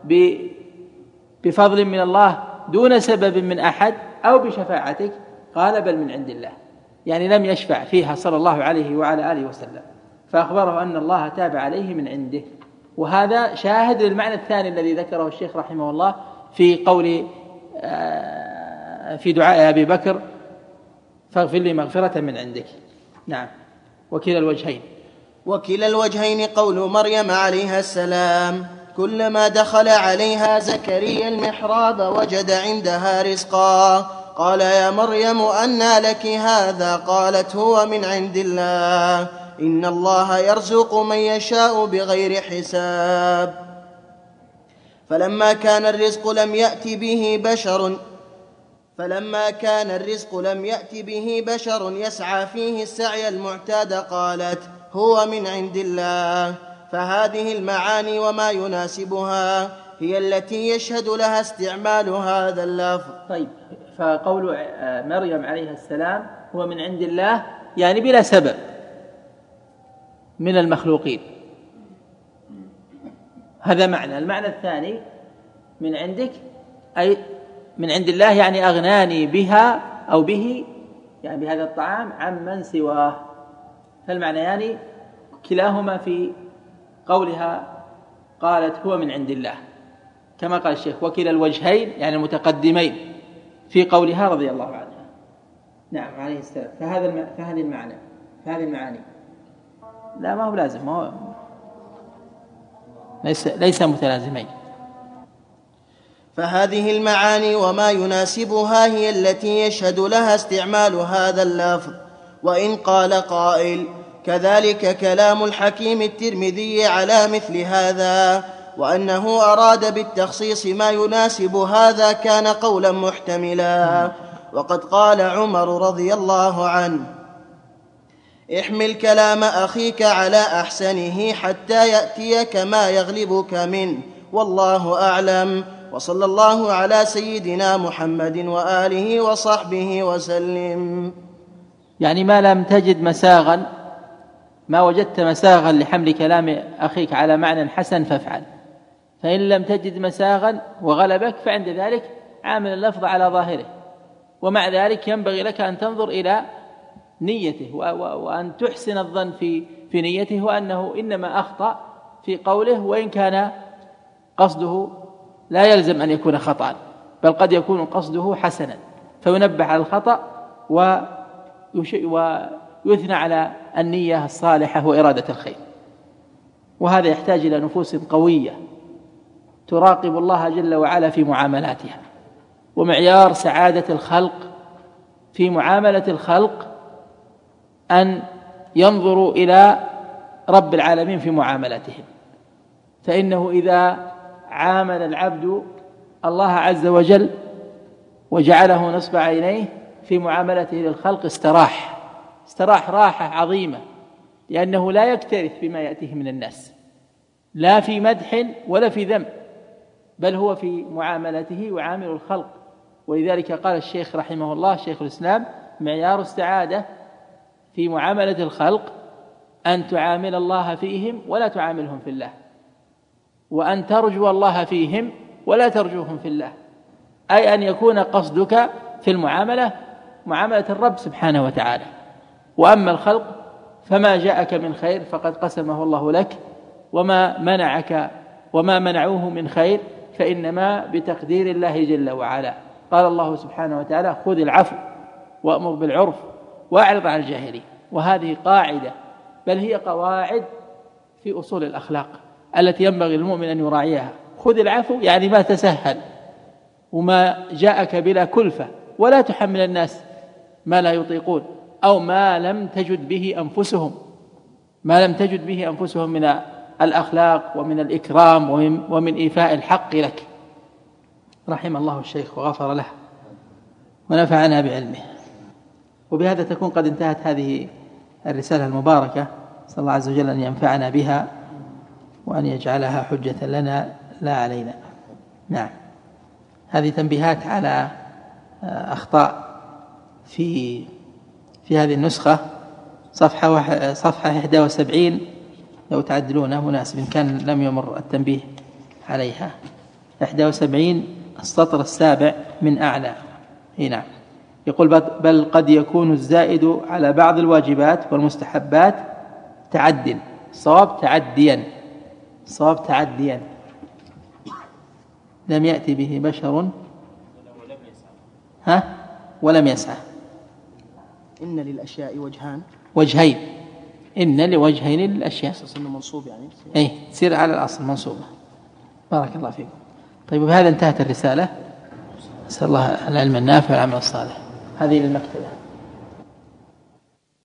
بفضل من الله دون سبب من أحد أو بشفاعتك؟ قال: بل من عند الله. يعني لم يشفع فيها صلى الله عليه وعلى آله وسلم، فأخبره أن الله تاب عليه من عنده. وهذا شاهد للمعنى الثاني الذي ذكره الشيخ رحمه الله في قول في دعاء أبي بكر: فاغفر لي مغفرة من عندك. نعم. وكلا الوجهين قول مريم عليها السلام: كلما دخل عليها زكريا المحراب وجد عندها رزقا قال: يا مريم أنى لك هذا؟ قالت: هو من عند الله، إن الله يرزق من يشاء بغير حساب. فلما كان الرزق لم يأت به بشر يسعى فيه السعي المعتاد قالت: هو من عند الله. فهذه المعاني وما يناسبها هي التي يشهد لها استعمال هذا اللفظ. طيب، فقول مريم عليها السلام هو من عند الله يعني بلا سبب من المخلوقين، هذا معنى. المعنى الثاني من عندك أي من عند الله، يعني أغناني بها أو به، يعني بهذا الطعام عن من سواه. فالمعنى يعني كلاهما في قولها قالت هو من عند الله، كما قال الشيخ: وكلا الوجهين يعني المتقدمين في قولها رضي الله عنها. نعم عليه السلام. فهذه المعاني لا، ما هو لازم، ما هو ليس متلازمين. فهذه المعاني وما يناسبها هي التي يشهد لها استعمال هذا اللفظ. وإن قال قائل: كذلك كلام الحكيم الترمذي على مثل هذا، وأنه أراد بالتخصيص ما يناسب هذا، كان قولا محتملا. وقد قال عمر رضي الله عنه: احمل كلام أخيك على أحسنه حتى يأتيك ما يغلبك منه، والله أعلم. وصلى الله على سيدنا محمد وآله وصحبه وسلم. يعني ما وجدت مساغا لحمل كلام أخيك على معنى حسن فافعل، فإن لم تجد مساغا وغلبك فعند ذلك عامل اللفظ على ظاهره. ومع ذلك ينبغي لك أن تنظر إلى نيته وأن تحسن الظن في نيته، وأنه إنما أخطأ في قوله، وإن كان قصده لا يلزم أن يكون خطأ، بل قد يكون قصده حسنا، فينبه على الخطأ ويثنى على النية الصالحة وإرادة الخير. وهذا يحتاج إلى نفوس قوية تراقب الله جل وعلا في معاملاتها. ومعيار سعادة الخلق في معاملة الخلق أن ينظروا إلى رب العالمين في معاملتهم، فإنه إذا عامل العبد الله عز وجل وجعله نصب عينيه في معاملته للخلق استراح راحة عظيمة، لأنه لا يكترث بما يأتيه من الناس، لا في مدح ولا في ذم، بل هو في معاملته وعامل الخلق. ولذلك قال الشيخ رحمه الله شيخ الإسلام: معيار السعادة في معاملة الخلق أن تعامل الله فيهم ولا تعاملهم في الله، وأن ترجو الله فيهم ولا ترجوهم في الله، أي أن يكون قصدك في المعاملة معاملة الرب سبحانه وتعالى. وأما الخلق فما جاءك من خير فقد قسمه الله لك، وما منعوه من خير فإنما بتقدير الله جل وعلا. قال الله سبحانه وتعالى: خذ العفو وأمر بالعرف وأعرض عن الجاهلين. وهذه قاعدة، بل هي قواعد في أصول الأخلاق التي ينبغي المؤمن أن يراعيها. خذ العفو يعني ما تسهل وما جاءك بلا كلفة، ولا تحمل الناس ما لا يطيقون أو ما لم تجد به أنفسهم من الأخلاق ومن الإكرام ومن إيفاء الحق لك. رحم الله الشيخ وغفر له ونفعنا بعلمه. وبهذا تكون قد انتهت هذه الرسالة المباركة، صلى الله عز وجل أن ينفعنا بها وأن يجعلها حجة لنا لا علينا. نعم، هذه تنبيهات على أخطاء في هذه النسخة، صفحة 71 لو تعدلونها مناسب إن كان لم يمر التنبيه عليها. 71 السطر السابع من أعلى. نعم، يقول بل قد يكون الزائد على بعض الواجبات والمستحبات تعد، الصواب تعديا لم يأتي به بشر ولم يسعى. إن للأشياء وجهين، إن لوجهين للأشياء، إنه منصوب يعني أي تصير على الأصل منصوبة. بارك الله فيكم. طيب، وبهذا انتهت الرسالة. أسأل الله العلم النافع والعمل الصالح. هذه للمكتبة.